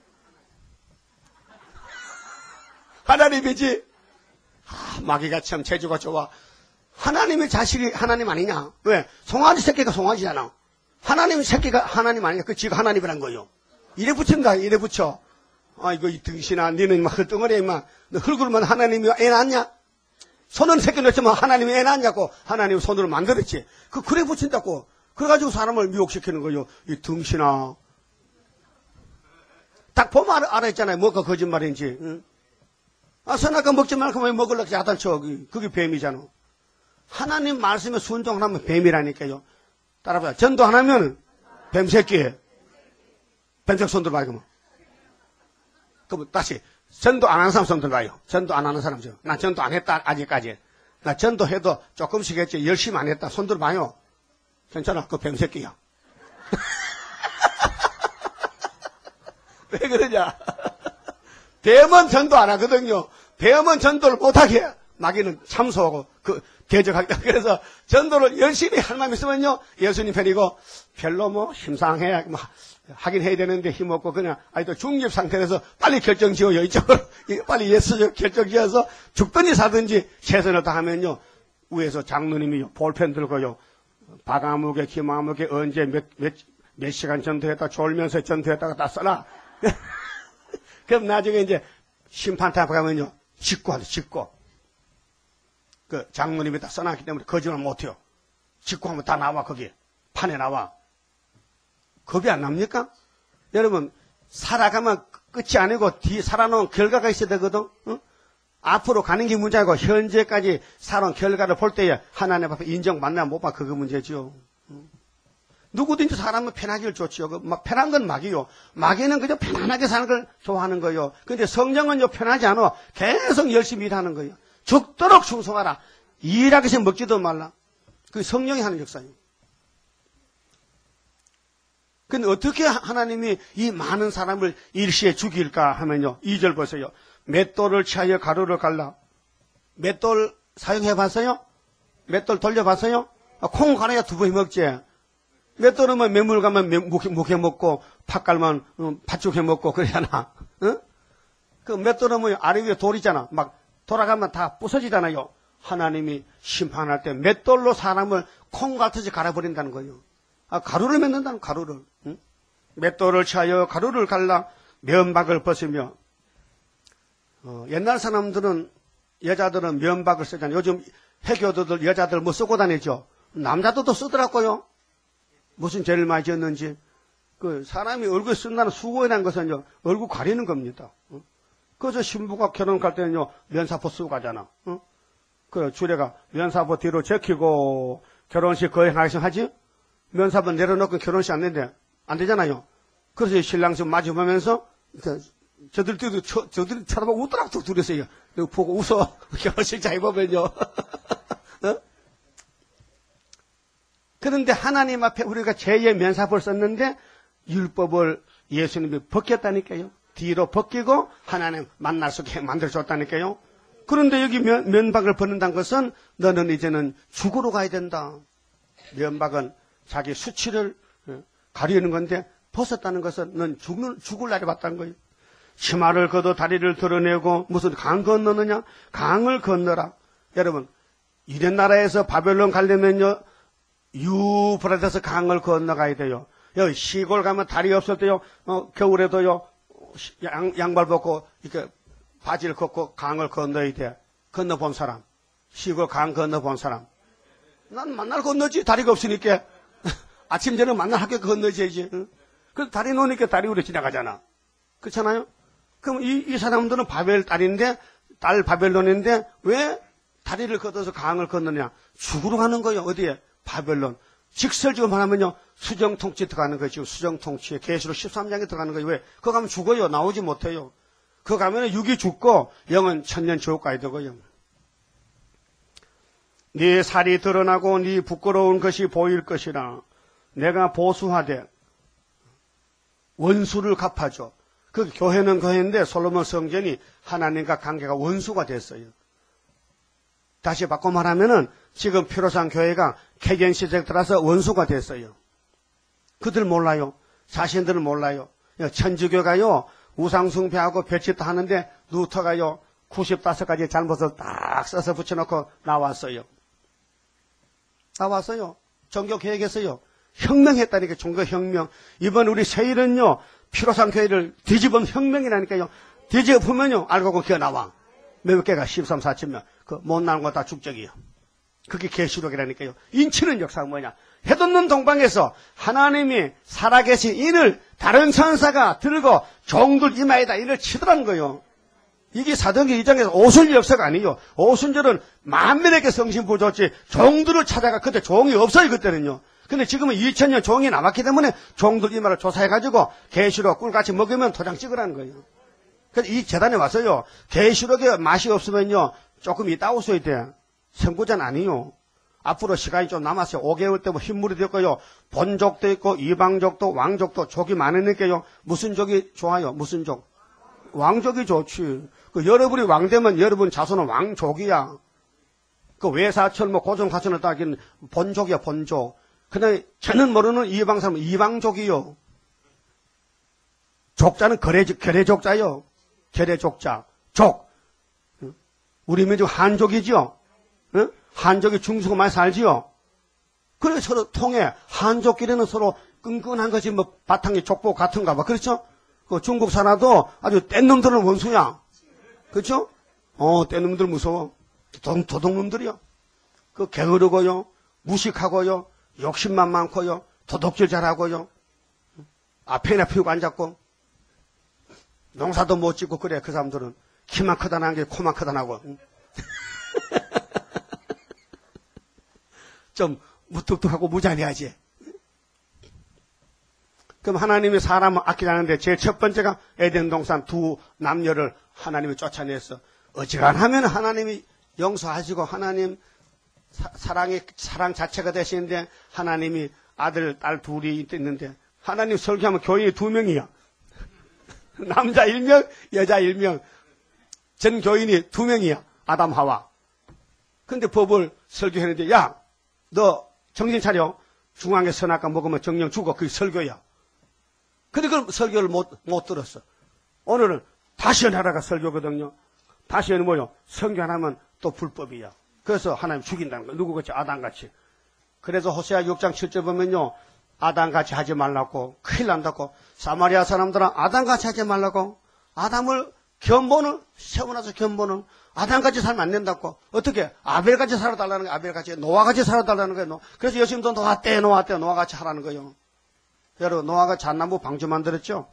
하나님이지. 아, 마귀가 참 재주가 좋아. 하나님의 자식이 하나님 아니냐? 왜? 송아지 새끼가 송아지잖아. 하나님 새끼가 하나님 아니냐? 그 지가 하나님이란 거요. 이래 붙인다. 이래 붙여. 아이고 이 등신아, 니는 막 헐덩어리에 막 너 흙으로만 하나님이 애 낳았냐? 손은 새끼 넣었지만 하나님이 애 낳았냐고. 하나님 손으로 만들었지. 그 그래 붙인다고. 그래가지고 사람을 미혹시키는 거요. 이 등신아. 딱 보면 알아, 알아있잖아요. 뭐가 거짓말인지. 응? 아, 선악과 먹지 말고 왜 먹으려고 야단쳐. 그게 뱀이잖아. 하나님 말씀에 순종을 하면 뱀이라니까요. 따라봐요. 전도 안 하면 뱀새끼. 뱀새끼 손 들어봐요. 그러면. 그럼 다시. 전도 안 하는 사람 손 들어봐요. 전도 안 하는 사람. 난 전도 안 했다. 아직까지. 나 전도해도 조금씩 했지. 열심히 안 했다. 손 들어봐요. 괜찮아. 그 뱀새끼야. 왜 그러냐. 뱀은 전도 안 하거든요. 뱀은 전도를 못하게 해. 마귀는 참소하고 그 대적하겠다. 그래서 전도를 열심히 할 마음 있으면요, 예수님 편이고 별로 뭐 심상해 뭐 하긴 해야 되는데 힘없고 그냥 아직도 중립 상태에서 빨리 결정 지어요. 이쪽으로 빨리 예수 결정 지어서 죽든지 사든지 최선을 다하면요, 위에서 장로님이 볼펜 들고요, 박아무개 김아무개 언제 몇, 몇, 몇 시간 전도했다 졸면서 전도했다가 다 써라. 그럼 나중에 이제 심판대 앞에 가면요, 직고 하죠. 직고. 그 장로님이 다 써놨기 때문에 거짓말 못해요. 직고 하면 다 나와. 거기 판에 나와. 겁이 안 납니까? 여러분, 살아가면 끝이 아니고 뒤 살아놓은 결과가 있어야 되거든. 응? 앞으로 가는 게 문제고 현재까지 살아온 결과를 볼 때에 하나님 앞에 인정받나 못 받, 그거 문제죠. 응? 누구든지 사람은 편하기를 좋지요. 그 막 편한 건 마귀요. 마귀는 그저 편안하게 사는 걸 좋아하는 거예요. 근데 성령은요, 편하지 않아. 계속 열심히 일하는 거예요. 죽도록 충성하라. 일하기 전에 먹지도 말라. 그게 성령이 하는 역사예요. 근데 어떻게 하나님이 이 많은 사람을 일시에 죽일까 하면요, 이 절 보세요. 맷돌을 취하여 가루를 갈라. 맷돌 사용해 봤어요? 맷돌 돌려 봤어요? 아, 콩 갈아야 두 번 먹지. 맷돌은 뭐 매물 가면 묵혀, 묵혀 먹고 팥 갈면 음, 팥죽 해 먹고 그러잖아. 응? 그 맷돌은 뭐 아래 위에 돌 있잖아. 막 돌아가면 다 부서지잖아요. 하나님이 심판할 때 맷돌로 사람을 콩 같듯이 갈아버린다는 거예요. 아, 가루를 맺는다는 가루를. 응? 맷돌을 취하여 가루를 갈라 면박을 벗으며, 어, 옛날 사람들은, 여자들은 면박을 쓰잖아요. 요즘 해교도들 여자들 뭐 쓰고 다니죠. 남자들도 쓰더라고요. 무슨 죄를 많이 지었는지. 그 사람이 얼굴 쓴다는 수고이라는 것은요, 얼굴 가리는 겁니다. 어? 그저 신부가 결혼 갈 때는요, 면사포 쓰고 가잖아. 어? 그 주례가 면사포 뒤로 제키고 결혼식 거행하시 하지? 면사포 내려놓고 결혼식 안 되는데 안 되잖아요. 그래서 신랑 좀 마주보면서 저들도 저, 저들이 쳐다보고 웃더라고 둘이서요. 보고 웃어. 결혼식 잘 보면요. 어? 그런데 하나님 앞에 우리가 죄의 면사포를 썼는데 율법을 예수님이 벗겼다니까요. 뒤로 벗기고 하나님 만날 수 있게 만들어줬다니까요. 그런데 여기 면, 면박을 벗는다는 것은 너는 이제는 죽으러 가야 된다. 면박은 자기 수치를 가리는 건데 벗었다는 것은 넌 죽을, 죽을 날이 왔다는 거예요. 치마를 걷어 다리를 드러내고 무슨 강 건너느냐? 강을 건너라. 여러분, 이런 나라에서 바벨론 가려면요, 유브라데스 강을 건너가야 돼요. 여기 시골 가면 다리 없을 때요, 어, 겨울에도요, 양, 양발 벗고, 이렇게 바지를 걷고 강을 건너야 돼. 건너본 사람. 시골 강 건너본 사람. 난 만날 건너지. 다리가 없으니까. 아침, 저녁 만날 학교 건너줘야지. 응? 그 다리 놓으니까 다리 위로 지나가잖아. 그렇잖아요? 그럼 이, 이 사람들은 바벨 딸인데, 딸 바벨론인데, 왜 다리를 걷어서 강을 건너냐? 죽으러 가는 거예요. 어디에? 바벨론. 직설적으로 말하면요, 수정통치에 들어가는 거예요. 지금 수정통치에. 계시록 십삼 장에 들어가는 거예요. 왜? 그거 가면 죽어요. 나오지 못해요. 그거 가면 육이 죽고 영은 천년 지옥 가야 되고요. 네 살이 드러나고 네 부끄러운 것이 보일 것이라. 내가 보수하되 원수를 갚아줘. 그 교회는 교회인데 솔로몬 성전이 하나님과 관계가 원수가 됐어요. 다시 바꿔 말하면은 지금 피로산 교회가 개견 시대에 따라서 원수가 됐어요. 그들 몰라요. 자신들은 몰라요. 천주교가요, 우상숭배하고 별짓도 하는데 루터가요, 구십오 가지 잘못을 딱 써서 붙여놓고 나왔어요. 나왔어요. 종교개혁했어요. 혁명했다니까, 종교혁명. 이번 우리 세일은요, 피로산 교회를 뒤집은 혁명이라니까요. 뒤집으면요, 알고 보면 그게 나와. 몇 개가 십삼, 사천 명. 그 못 나온 거 다 축적이요. 그게 계시록이라니까요. 인치는 역사가 뭐냐? 해돋는 동방에서 하나님이 살아계신 인을 다른 천사가 들고 종들 이마에다 인을 치더라는 거예요. 이게 사도행전 이 장에서 오순절 역사가 아니에요. 오순절은 만민에게 성신 부어줬지 종들을 찾아가. 그때 종이 없어요, 그때는요. 근데 지금은 이천 년 종이 남았기 때문에 종들 이마를 조사해가지고 계시록 꿀같이 먹으면 도장 찍으라는 거예요. 그래서 이 재단에 와서요, 계시록에 맛이 없으면요, 조금 이따 오셔야 돼. 선구자는 아니요. 앞으로 시간이 좀 남았어요. 오 개월 때부터 흰물이 됐고요. 본족도 있고 이방족도 왕족도 족이 많으니까요. 무슨 족이 좋아요? 무슨 족? 왕족이 좋지. 그 여러분이 왕되면 여러분 자손은 왕족이야. 그 외사촌 뭐 고종사촌을 따기는 본족이야, 본족. 그다음에 저는 모르는 이방 사람은 이방족이요. 족자는 거래, 결해족자요. 결해족자. 족. 우리 민족 한족이죠. 응? 한족이 중국에 많이 살지요. 그래 서로 통해. 한족끼리는 서로 끈끈한 것이 뭐 바탕이 족보 같은가 봐. 그렇죠? 그 중국 사나도 아주 뗀 놈들은 원수야. 그렇죠? 어, 뗀 놈들 무서워. 도둑, 도둑놈들이요. 그 게으르고요. 무식하고요. 욕심만 많고요. 도둑질 잘하고요. 앞에나 피우고 앉았고. 농사도 못 짓고 그래. 그 사람들은. 키만 크다 나는 게 코만 크다 나고. 좀 무뚝뚝하고 무자비하지. 그럼 하나님이 사람을 아끼라는데 제일 첫 번째가 에덴 동산 두 남녀를 하나님이 쫓아냈어. 어지간하면 하나님이 용서하시고 하나님 사, 사랑의 사랑 자체가 되시는데 하나님이 아들 딸 둘이 있는데 하나님 설교하면 교인이 두 명이야. 남자 일명 여자 일명. 전 교인이 두 명이야. 아담 하와. 근데 법을 설교했는데 야 너 정신 차려. 중앙에 선악과 먹으면 정령 죽어. 그게 설교야. 근데 그럼 설교를 못, 못 들었어. 오늘은 다시 나라가 설교거든요. 다시 얘는 뭐요? 성교하면 또 불법이야. 그래서 하나님 죽인다는 거야. 누구같이? 아담같이. 그래서 호세아 육 장 칠 절 보면요. 아담같이 하지 말라고, 큰일 난다고. 사마리아 사람들은 아담같이 하지 말라고. 아담을 견본을 세워놔서 견본을 아담같이 살면 안 된다고. 어떻게? 아벨같이 살아달라는 거야. 아벨같이. 노아같이 살아달라는 거예요. 그래서 예수님도 노아 때 노아 때 노아같이 하라는 거예요. 여러분, 노아가 잣나무 방주 만들었죠?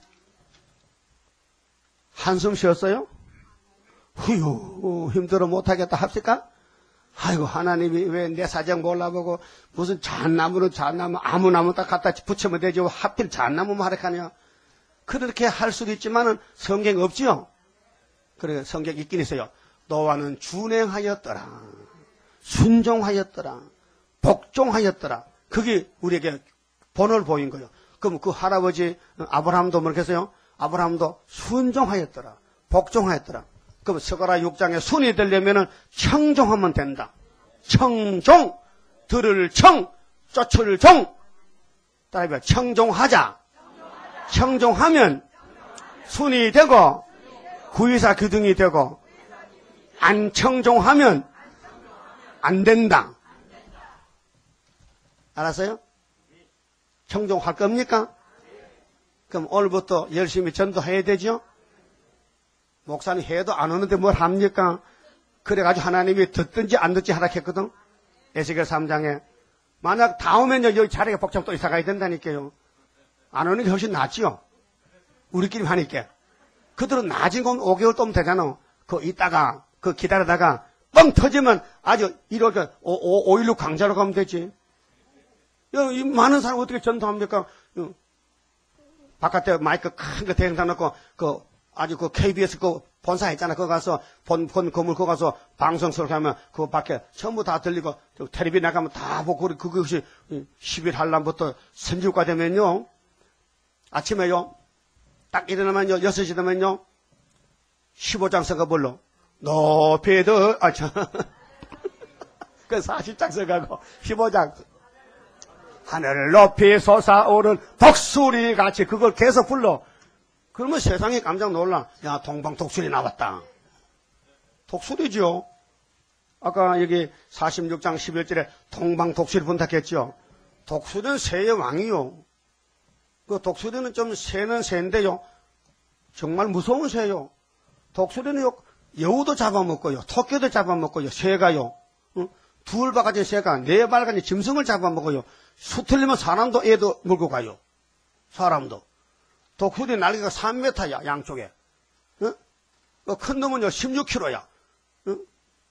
한숨 쉬었어요? 후유, 힘들어 못하겠다 합니까? 아이고, 하나님이 왜 내 사정 몰라보고 무슨 잣나무는 잣나무, 아무 나무 딱 갖다 붙이면 되지. 하필 잣나무만 하락하냐? 그렇게 할 수도 있지만은 성경 없지요? 그래, 성경 있긴 있어요. 노아는 준행하였더라. 순종하였더라. 복종하였더라. 그게 우리에게 본을 보인 거예요. 그럼 그 할아버지 아브라함도 뭐렇게 했어요? 아브라함도 순종하였더라. 복종하였더라. 그럼 스가랴 육 장에 순이 되려면은 청종하면 된다. 청종, 들을 청, 쫓을 종. 따라해봐. 청종하자. 청종하면 순이 되고 구의사 기둥이 되고 안 청종하면 안 된다. 알았어요? 청종할 겁니까? 그럼 오늘부터 열심히 전도해야 되죠? 목사님 해도 안 오는데 뭘 합니까? 그래가지고 하나님이 듣든지 안 듣지 하라 했거든. 에스겔 삼 장에. 만약 다 오면요, 여기 자리가 복잡 또 이사 가야 된다니까요. 안 오는 게 훨씬 낫지요. 우리끼리 하니까. 그들은 나중 오면 오 개월 또면 되잖아. 그 이따가, 그 기다리다가 뻥 터지면 아주 일월, 오일육 강좌로 가면 되지. 이 많은 사람 어떻게 전도합니까? 바깥에 마이크 큰 거 대행사 놓고, 그, 아주 그 케이비에스 그 본사 있잖아. 그거 가서, 본, 본 건물 그거 가서 방송설 하면 그 밖에 전부 다 들리고, 텔레비 나가면 다 보고, 그것이 십 일 한람부터 선지국가 되면요. 아침에요. 딱 일어나면요. 여섯 시 되면요. 십오 장 써가 불러. 높이들, 아, 저. 그 사십 장 써가고, 십오 장. 하늘을 높이 솟아오른 독수리 같이 그걸 계속 불러. 그러면 세상이 깜짝 놀라. 야, 동방 독수리 나왔다. 독수리죠. 아까 여기 사십육 장 십일 절에 동방 독수리 분탁했죠. 독수리는 새의 왕이요. 그 독수리는 좀 새는 새인데요. 정말 무서운 새요. 독수리는 여우도 잡아먹고요. 토끼도 잡아먹고요. 새가요. 응? 두얼바 가진 새가 네 발 가진 짐승을 잡아먹어요. 수 틀리면 사람도 애도 물고 가요. 사람도. 독수리 날개가 삼 미터야, 양쪽에. 응? 그 큰 놈은요, 십육 킬로그램야. 응?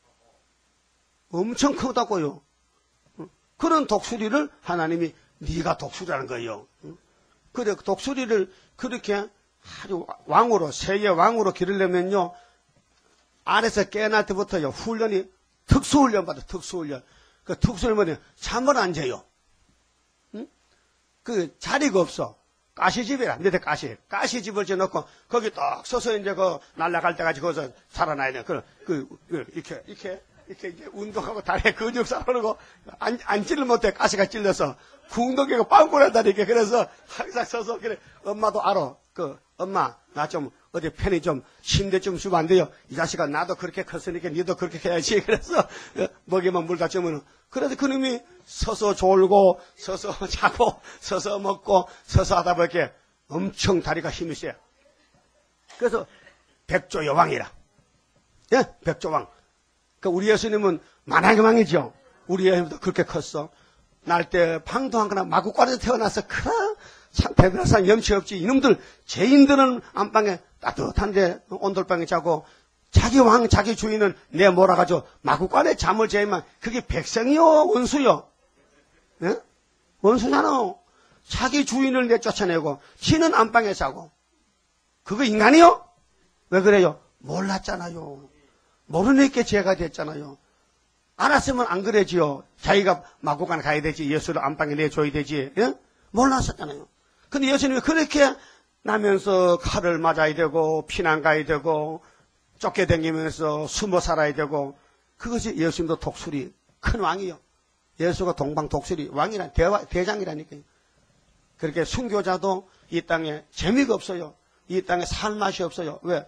엄청 크다고요. 응? 그런 독수리를 하나님이 네가 독수리라는 거예요. 응? 그래, 독수리를 그렇게 아주 왕으로, 세계 왕으로 기르려면요, 아래서 깨어날 때부터요, 훈련이 특수훈련 받아, 특수훈련. 그 특수훈련은 잠을 안 자요. 응? 그 자리가 없어. 가시집이라, 밑에 가시. 가시집을 지어놓고, 거기 딱 서서 이제 그, 날아갈 때까지 거기서 살아나야 돼. 그, 그, 그, 이렇게, 이렇게, 이렇게, 이렇게 운동하고 다리에 근육 쌓아놓고, 안, 앉지를 못해. 가시가 찔려서. 궁둥이가 빵꾸 난다니까. 그래서 항상 서서, 그래. 엄마도 알아. 그, 엄마, 나 좀, 어디 편히 좀, 침대 좀 주면 안 돼요? 이 자식아, 나도 그렇게 컸으니까 니도 그렇게 해야지. 그래서, 먹이만 물 다 주면은. 그래서 그놈이 서서 졸고, 서서 자고, 서서 먹고, 서서 하다 보니까 엄청 다리가 힘이 세. 그래서, 백조 여왕이라. 예? 백조왕. 그 우리 예수님은 만왕의 왕이죠. 우리 예수님도 그렇게 컸어. 날 때 방도 한 거나 마구간에서 태어나서, 그라, 참, 배변상 염치 없지. 이놈들, 죄인들은 안방에 따뜻한데 온돌방에 자고, 자기 왕, 자기 주인은 내 몰아가지고 마구간에 잠을 재면 그게 백성이요, 원수요? 예? 원수잖아. 자기 주인을 내쫓아내고, 지는 안방에 자고. 그거 인간이요? 왜 그래요? 몰랐잖아요. 모르니까 죄가 됐잖아요. 알았으면 안 그래지요. 자기가 마구간에 가야 되지. 예수를 안방에 내줘야 되지. 예? 몰랐었잖아요. 근데 예수님이 그렇게 나면서 칼을 맞아야 되고, 피난 가야 되고, 쫓겨다니면서 숨어 살아야 되고, 그것이 예수님도 독수리, 큰 왕이요. 예수가 동방 독수리, 왕이란, 대와, 대장이라니까요. 그렇게 순교자도 이 땅에 재미가 없어요. 이 땅에 살 맛이 없어요. 왜?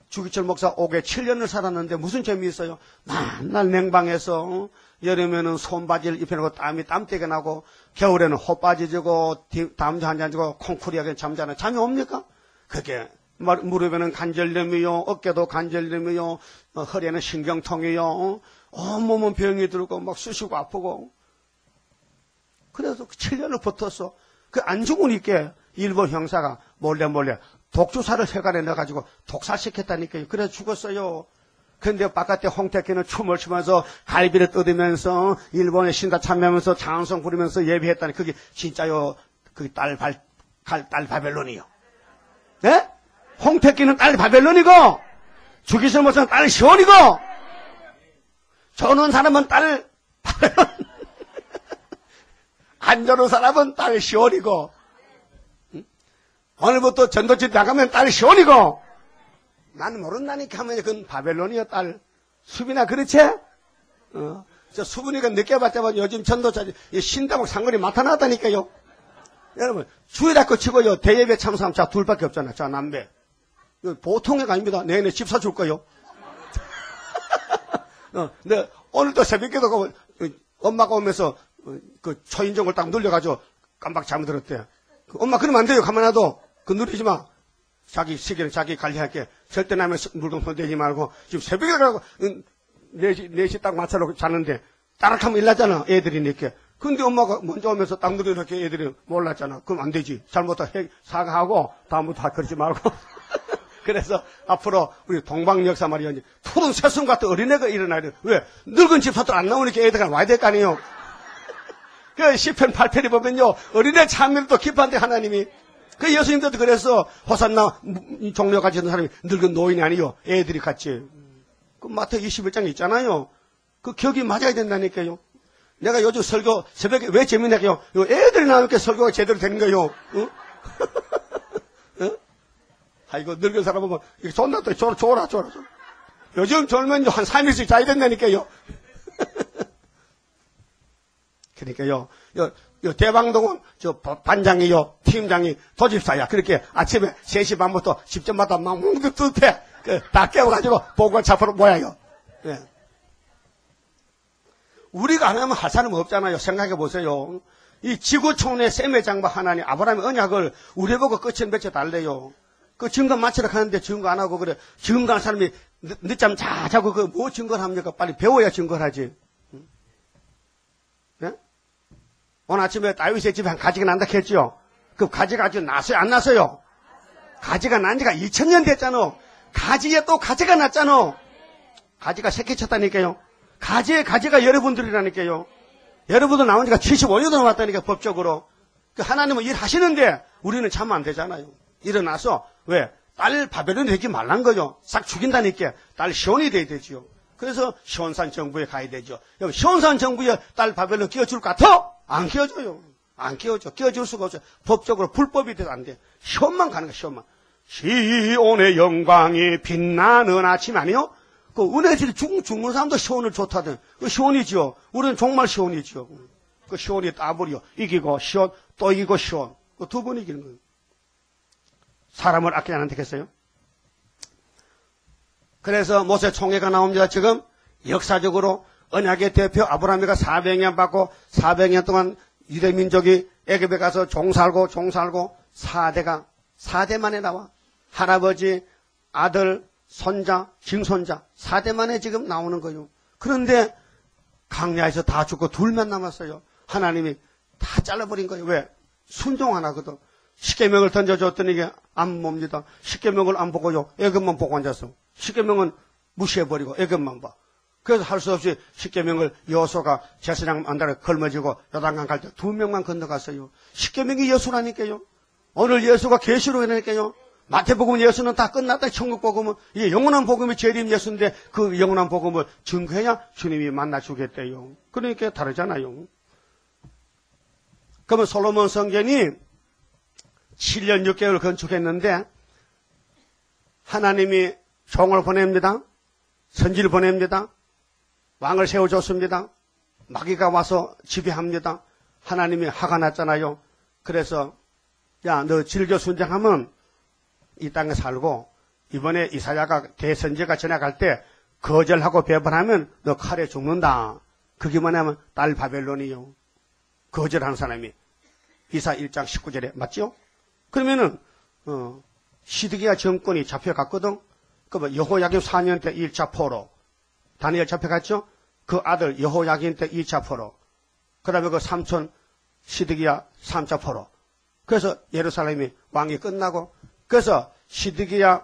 주기철 목사 옥에 칠 년을 살았는데 무슨 재미있어요? 맨날 냉방에서 어? 여름에는 손바지를 입혀놓고 땀이 땀때게 나고 겨울에는 호바지 지고 담주 한잔 지고 콩쿠리하게 잠자는 잠이 옵니까? 그게 무릎에는 관절염이요, 어깨도 관절염이요, 어, 허리에는 신경통이요, 어? 온몸은 병이 들고 막 쑤시고 아프고. 그래서 칠 년을 버텼어. 그 안 죽으니까 일본 형사가 몰래 몰래 독주사를 세관에 넣어가지고 독살시켰다니까요. 그래서 죽었어요. 근데 바깥에 홍태기는 춤을 추면서 갈비를 뜯으면서 일본의 신사 참여하면서 장성 부르면서 예배했다니 그게 진짜요. 그 딸 발, 딸 바벨론이요. 네? 홍태기는 딸 바벨론이고 주기철 목사는 딸 시온이고 저는 사람은 딸 바벨론 안 저는 사람은 딸 시온이고 응? 오늘부터 전도집 나가면 딸 시온이고 나는 모른다니까 하면 그건 바벨론이요 딸 수빈아 그렇지? 어. 저 수빈이가 늦게 봤자면 요즘 전도자 신다복 상거리 나타났다니까요. 여러분 주일학교 치고요 대예배 참석하면 자 둘밖에 없잖아. 자 남배 보통애가 아닙니다. 내내 집 사줄 거요. 어, 근데 오늘도 새벽에도 가고 엄마가 오면서 그 초인종을 딱 눌려가지고 깜빡 잘못 들었대. 그 엄마 그러면 안 돼요. 가만놔도 그 누리지 마. 자기 시계는 자기 관리할게. 절대 남의 물건 손대지 말고 지금 새벽에 가고 네 시 네 시 딱 맞춰놓고 자는데 따락하면 일나잖아. 애들이니까. 근데 엄마가 먼저 오면서 딱 누리놓게 애들이 몰랐잖아. 그럼 안 되지. 잘못하면 사과하고 다음부터 그러지 말고. 그래서 앞으로 우리 동방역사 말이야. 푸른 새순 같은 어린애가 일어나야 돼. 왜? 늙은 집사도 안 나오니까 애들이 와야 될 거 아니에요. 그 시편 팔 편에 보면요. 어린애 참여도 깊한데 하나님이. 그 예수님들도 그래서 호산나 종려 가지는 사람이 늙은 노인이 아니요. 애들이 같이. 그 마태 이십일 장에 있잖아요. 그 격이 맞아야 된다니까요. 내가 요즘 설교 새벽에 왜 재밌냐고요. 애들이 나오니까 설교가 제대로 되는 거예요. 어? 어? 아이고 늙은 사람 보면 이렇게 존나 또 졸아 졸아 졸아. 요즘 졸면요 한 삼 일씩 자야 된다니까요. 그러니까요. 요, 요 대방동은 저 반장이요 팀장이 도집사야. 그렇게 아침에 세 시 반부터 집집마다 막 뭉득뜻해 그, 다 깨워가지고 보고 잡으러 모여요. 예. 우리가 안 하면 할 사람 없잖아요. 생각해 보세요. 이 지구촌의 셈의 장바 하나님 아브라함의 언약을 우리 보고 끝을 맺혀 달래요. 그 증거 마치러 가는데 증거 안 하고 그래. 증거한 사람이 늦, 늦잠 자 자고 그 뭐 증거를 합니까? 빨리 배워야 증거를 하지. 응? 네? 오늘 아침에 다윗의 집에 한 가지가 난다 했죠. 그 가지가 아주 났어요? 안 났어요? 가지가 난 지가 이천 년 됐잖아. 가지에 또 가지가 났잖아. 가지가 새끼 쳤다니까요. 가지에 가지가 여러분들이라니까요. 여러분들 나온 지가 칠십오 년도 넘었다니까 법적으로. 그 하나님은 일하시는데 우리는 참 안 되잖아요. 일어나서 왜? 딸 바벨론이 되지 말란 거죠. 싹 죽인다니까. 딸 시온이 돼야 되죠. 그래서 시온산 정부에 가야 되죠. 시온산 정부에 딸 바벨론 끼워줄 것 같아? 안 끼워줘요. 안 끼워줘. 끼워줄 수가 없어요. 법적으로 불법이 돼도 안 돼. 시온만 가는 거야. 시온만. 시온의 영광이 빛나는 아침 아니요? 그 은혜질 죽, 죽는 사람도 시온을 좋다든. 그 시온이죠. 우리는 정말 시온이죠. 그 시온이 따버려. 이기고 시온, 또 이기고 시온. 그 두 번 이기는 거예요. 사람을 아끼지 않겠어요? 그래서 모세 총회가 나옵니다. 지금 역사적으로 언약의 대표 아브라함이가 사백 년 받고 사백 년 동안 유대 민족이 애굽에 가서 종 살고 종 살고 사 대가 사 대 만에 나와. 할아버지, 아들, 손자, 증손자 사 대 만에 지금 나오는 거예요. 그런데 강야에서 다 죽고 둘만 남았어요. 하나님이 다 잘라버린 거예요. 왜? 순종 안 하거든. 십계명을 던져줬더니 이게 안 봅니다. 십계명을 안 보고요. 애굽만 보고 앉았어. 십계명은 무시해버리고 애굽만 봐. 그래서 할 수 없이 십계명을 여호수아가 제사장 안다를 걸머지고 요단강 갈 때 두 명만 건너갔어요. 십계명이 예수라니까요. 오늘 예수가 계시로 이러니까요. 마태복음 예수는 다 끝났다. 천국복음은 이게 영원한 복음이 재림 예수인데 그 영원한 복음을 증거해야 주님이 만나주겠대요. 그러니까 다르잖아요. 그러면 솔로몬 성전이 칠 년 육 개월 건축했는데 하나님이 종을 보냅니다. 선지를 보냅니다. 왕을 세워줬습니다. 마귀가 와서 지배합니다. 하나님이 화가 났잖아요. 그래서 야, 너 질겨 순종하면 이 땅에 살고 이번에 이사야가 대선제가 지나갈 때 거절하고 배반하면 너 칼에 죽는다. 그게 뭐냐면 딸 바벨론이요. 거절한 사람이. 이사 일 장 십구 절에 맞죠? 그러면은 어, 시드기야 정권이 잡혀갔거든. 그 여호야김 사 년 때 일 차 포로 다니엘 잡혀갔죠? 그 아들 여호야김 때 이 차 포로 그 다음에 그 삼촌 시드기야 삼 차 포로. 그래서 예루살렘이 왕이 끝나고 그래서 시드기야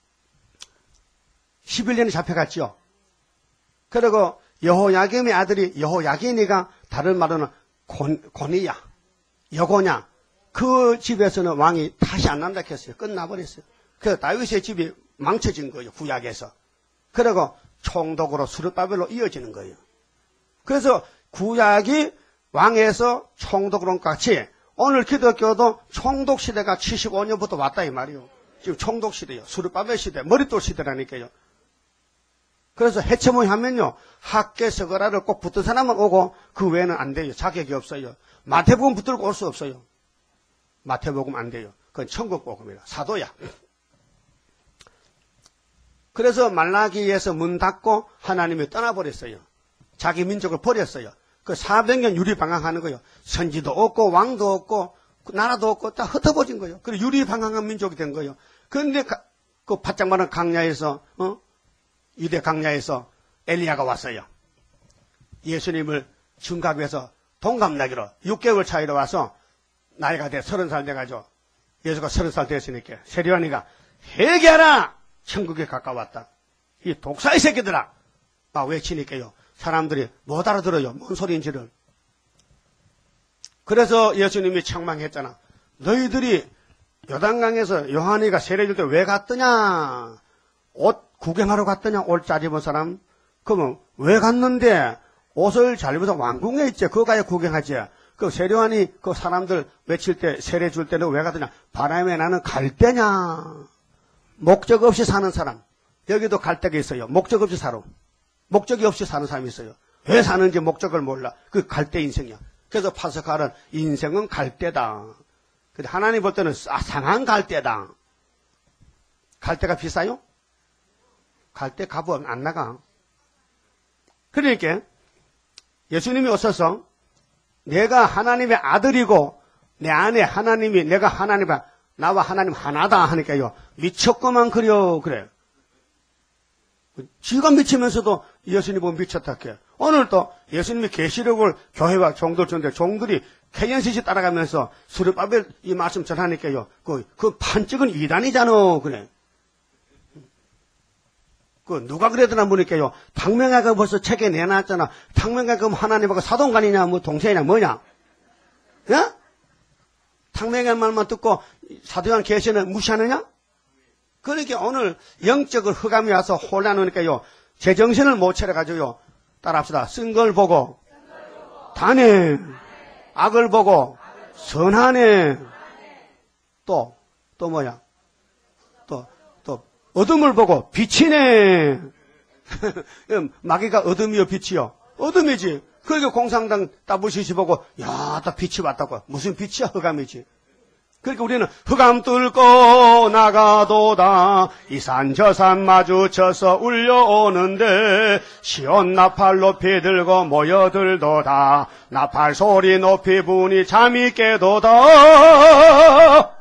십일 년에 잡혀갔죠. 그리고 여호야김의 아들이 여호야긴이가 다른 말로는 곤, 곤이야 여고냐 그 집에서는 왕이 다시 안 난다 했어요. 끝나버렸어요. 그래서 다윗의 집이 망쳐진 거예요. 구약에서. 그리고 총독으로 수르바벨로 이어지는 거예요. 그래서 구약이 왕에서 총독으로 같이 오늘 기독교도 총독 시대가 칠십오 년부터 왔다 이 말이요. 지금 총독 시대요. 수르바벨 시대, 머릿돌 시대라니까요. 그래서 해체모이 하면요. 학계 서거라를 꼭 붙은 사람만 오고 그 외에는 안 돼요. 자격이 없어요. 마태복음 붙들고 올 수 없어요. 마태복음 안 돼요. 그건 천국복음이라. 사도야. 그래서 말라기에서 문 닫고 하나님이 떠나버렸어요. 자기 민족을 버렸어요. 그 사백 년 유리방황하는 거예요. 선지도 없고 왕도 없고 나라도 없고 다 흩어버진 거예요. 그리고 유리방황한 민족이 된 거예요. 그런데 그 바짝 마른 강야에서 어? 유대 강야에서 엘리야가 왔어요. 예수님을 중갑에서 동갑나기로 육 개월 차이로 와서 나이가 돼 서른 살 돼가지고 예수가 서른 살 됐으니까 세리완이가 회개하라! 천국에 가까웠다. 이 독사의 새끼들아! 막 외치니까요. 사람들이 못 알아들어요. 뭔 소리인지를. 그래서 예수님이 책망했잖아. 너희들이 요단강에서 요한이가 세례 줄 때 왜 갔더냐? 옷 구경하러 갔더냐? 옷 잘 입은 사람? 그러면 왜 갔는데 옷을 잘 입어서 왕궁에 있지. 그거 가야 구경하지. 그 세례요한이 그 사람들 외칠 때 세례 줄 때는 왜 갔더냐? 바람에 나는 갈 때냐? 목적 없이 사는 사람. 여기도 갈 데가 있어요. 목적 없이 살아. 목적이 없이 사는 사람이 있어요. 왜 사는지 목적을 몰라. 그 갈 때 인생이야. 그래서 파스칼은 인생은 갈 때다. 근데 하나님 볼 때는 상한 갈 때다. 갈 때가 비싸요? 갈 때 값은 안 나가. 그러니까 예수님이 오셔서 내가 하나님의 아들이고 내 안에 하나님이 내가 하나님과 나와 하나님 하나다 하니까요. 미쳤구만 그려 그래. 지가 미치면서도 예수님 보면 미쳤다 해. 오늘 또 예수님이 계시록을 교회와 종들 주는데 종들이 케이엔씨씨 따라가면서 수르바벨 이 말씀 전하니까요. 그, 그 판찍은 이단이잖아 그래. 그 누가 그러더나 보니까요. 탕명회가 벌써 책에 내놨잖아. 탕명회가 하나님하고 사동간이냐 뭐 동생이냐 뭐냐. 예? 탕명회 말만 듣고 사도요한 계시는 무시하느냐? 그러니까 오늘 영적을 흑암이 와서 혼란하니까요. 제정신을 못 차려가지고요. 따라합시다. 쓴 걸 보고 다네. 악을 보고 선하네. 또, 또 뭐야? 또, 또 어둠을 보고 빛이네. 마귀가 어둠이요 빛이요? 어둠이지. 그러니까 공상당 따부시시 보고 야, 딱 빛이 왔다고. 무슨 빛이야? 흑암이지. 그러니까 우리는 흑암 뚫고 나가도다 이 산 저 산 마주쳐서 울려오는데 시온 나팔 높이 들고 모여들도다 나팔 소리 높이 부니 잠이 깨도다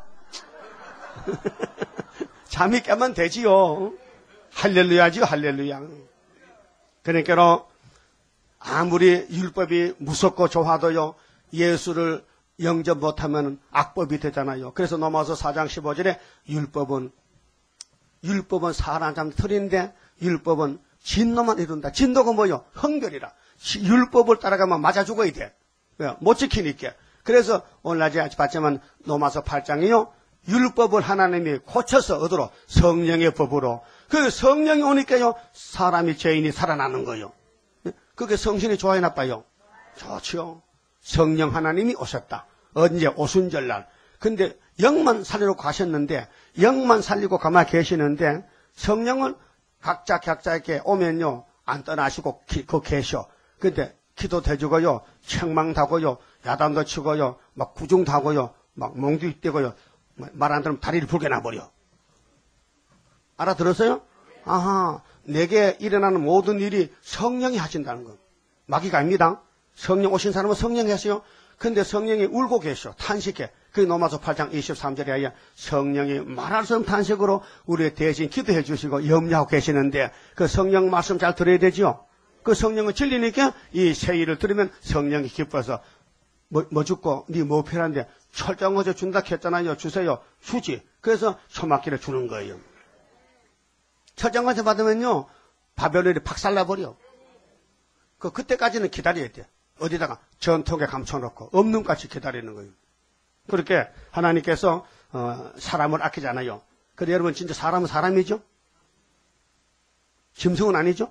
잠이 깨면 되지요. 할렐루야지요. 할렐루야. 그러니까 아무리 율법이 무섭고 좋아도요 예수를 영접 못하면 악법이 되잖아요. 그래서 넘어서 사 장 십오 절에 율법은 율법은 사람 잠 틀인데 율법은 진노만 이룬다. 진노가 뭐요? 흥결이라. 율법을 따라가면 맞아 죽어야 돼. 못 지키니까. 그래서 오늘 낮에 봤지만 로마서 팔 장이요. 율법을 하나님이 고쳐서 얻으러 성령의 법으로. 그 성령이 오니까요. 사람이 죄인이 살아나는 거예요. 그게 성신이 좋아요 나빠요? 좋죠. 성령 하나님이 오셨다. 언제? 오순절날. 근데 영만 살리러 가셨는데 영만 살리고 가만히 계시는데 성령은 각자 각자에게 오면요 안 떠나시고 기, 그 계셔. 근데 기도 대주고요 책망하고요 야단도 치고요 막 구중도 하고요 막 몽두 뛰고요 말 안 들으면 다리를 불게 놔버려. 알아들었어요? 아하, 내게 일어나는 모든 일이 성령이 하신다는 거. 마귀가 아닙니다. 성령 오신 사람은 성령이 하세요. 근데 성령이 울고 계셔. 탄식해. 그게 로마서 팔 장 이십삼 절에 아예 성령이 말할 수 없는 탄식으로 우리 대신 기도해 주시고 염려하고 계시는데 그 성령 말씀 잘 들어야 되죠. 그 성령은 진리니까 이 세일을 들으면 성령이 기뻐서 뭐, 뭐 죽고 네 뭐 필요한데 철장어제 준다 했잖아요. 주세요. 주지. 그래서 초막기를 주는 거예요. 철장어제 받으면요 바벨론이 박살나버려. 그 그때까지는 기다려야 돼. 어디다가 전통에 감춰놓고 없는 같이 기다리는 거예요. 그렇게 하나님께서 어, 사람을 아끼잖아요. 그런데 여러분 진짜 사람은 사람이죠? 짐승은 아니죠?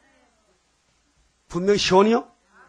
분명히 시온이요?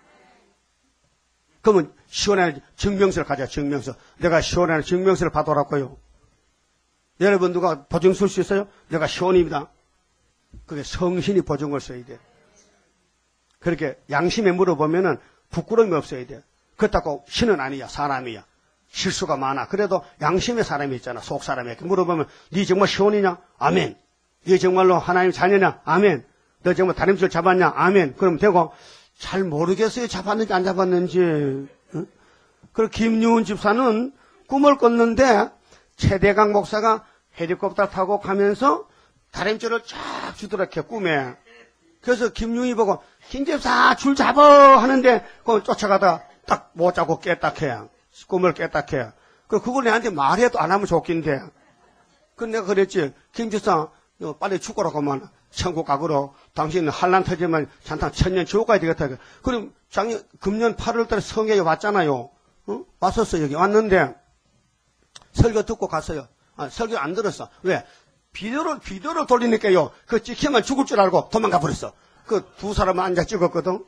그러면 시온의 증명서를 가져. 증명서. 내가 시온의 증명서를 받아왔고요. 여러분 누가 보증 쓸 수 있어요? 내가 시온입니다. 그게 성신이 보증을 써야 돼. 그렇게 양심에 물어보면은 부끄러움이 없어야 돼. 그렇다고 신은 아니야. 사람이야. 실수가 많아. 그래도 양심의 사람이 있잖아. 속 사람이. 이렇게 물어보면 네 정말 시온이냐? 아멘. 네 정말로 하나님 자녀냐? 아멘. 너 정말 다림질 잡았냐? 아멘. 그럼 되고 잘 모르겠어요. 잡았는지 안 잡았는지. 응? 그리고 김유은 집사는 꿈을 꿨는데 최대강 목사가 헬리콥터 타고 가면서 다림질을 쫙 주더라게 꿈에. 그래서 김유희 보고 김 집사 줄 잡어 하는데 그걸 쫓아가다 딱 못 잡고 깨딱해. 꿈을 깨딱해. 그 그걸 내한테 말해도 안 하면 좋긴데. 그 내가 그랬지. 김 집사 빨리 죽으라고만 천국 가거로 당신은 한란 터지면 잔탕 천년 지옥 가야 되겠다. 그럼 작년 금년 팔월 달에 성경에 왔잖아요. 어? 왔었어. 여기 왔는데 설교 듣고 갔어요. 아, 설교 안 들었어. 왜? 비디오를, 비디오를 돌리니까요. 그 찍히면 죽을 줄 알고 도망가 버렸어. 그 두 사람은 앉아 찍었거든.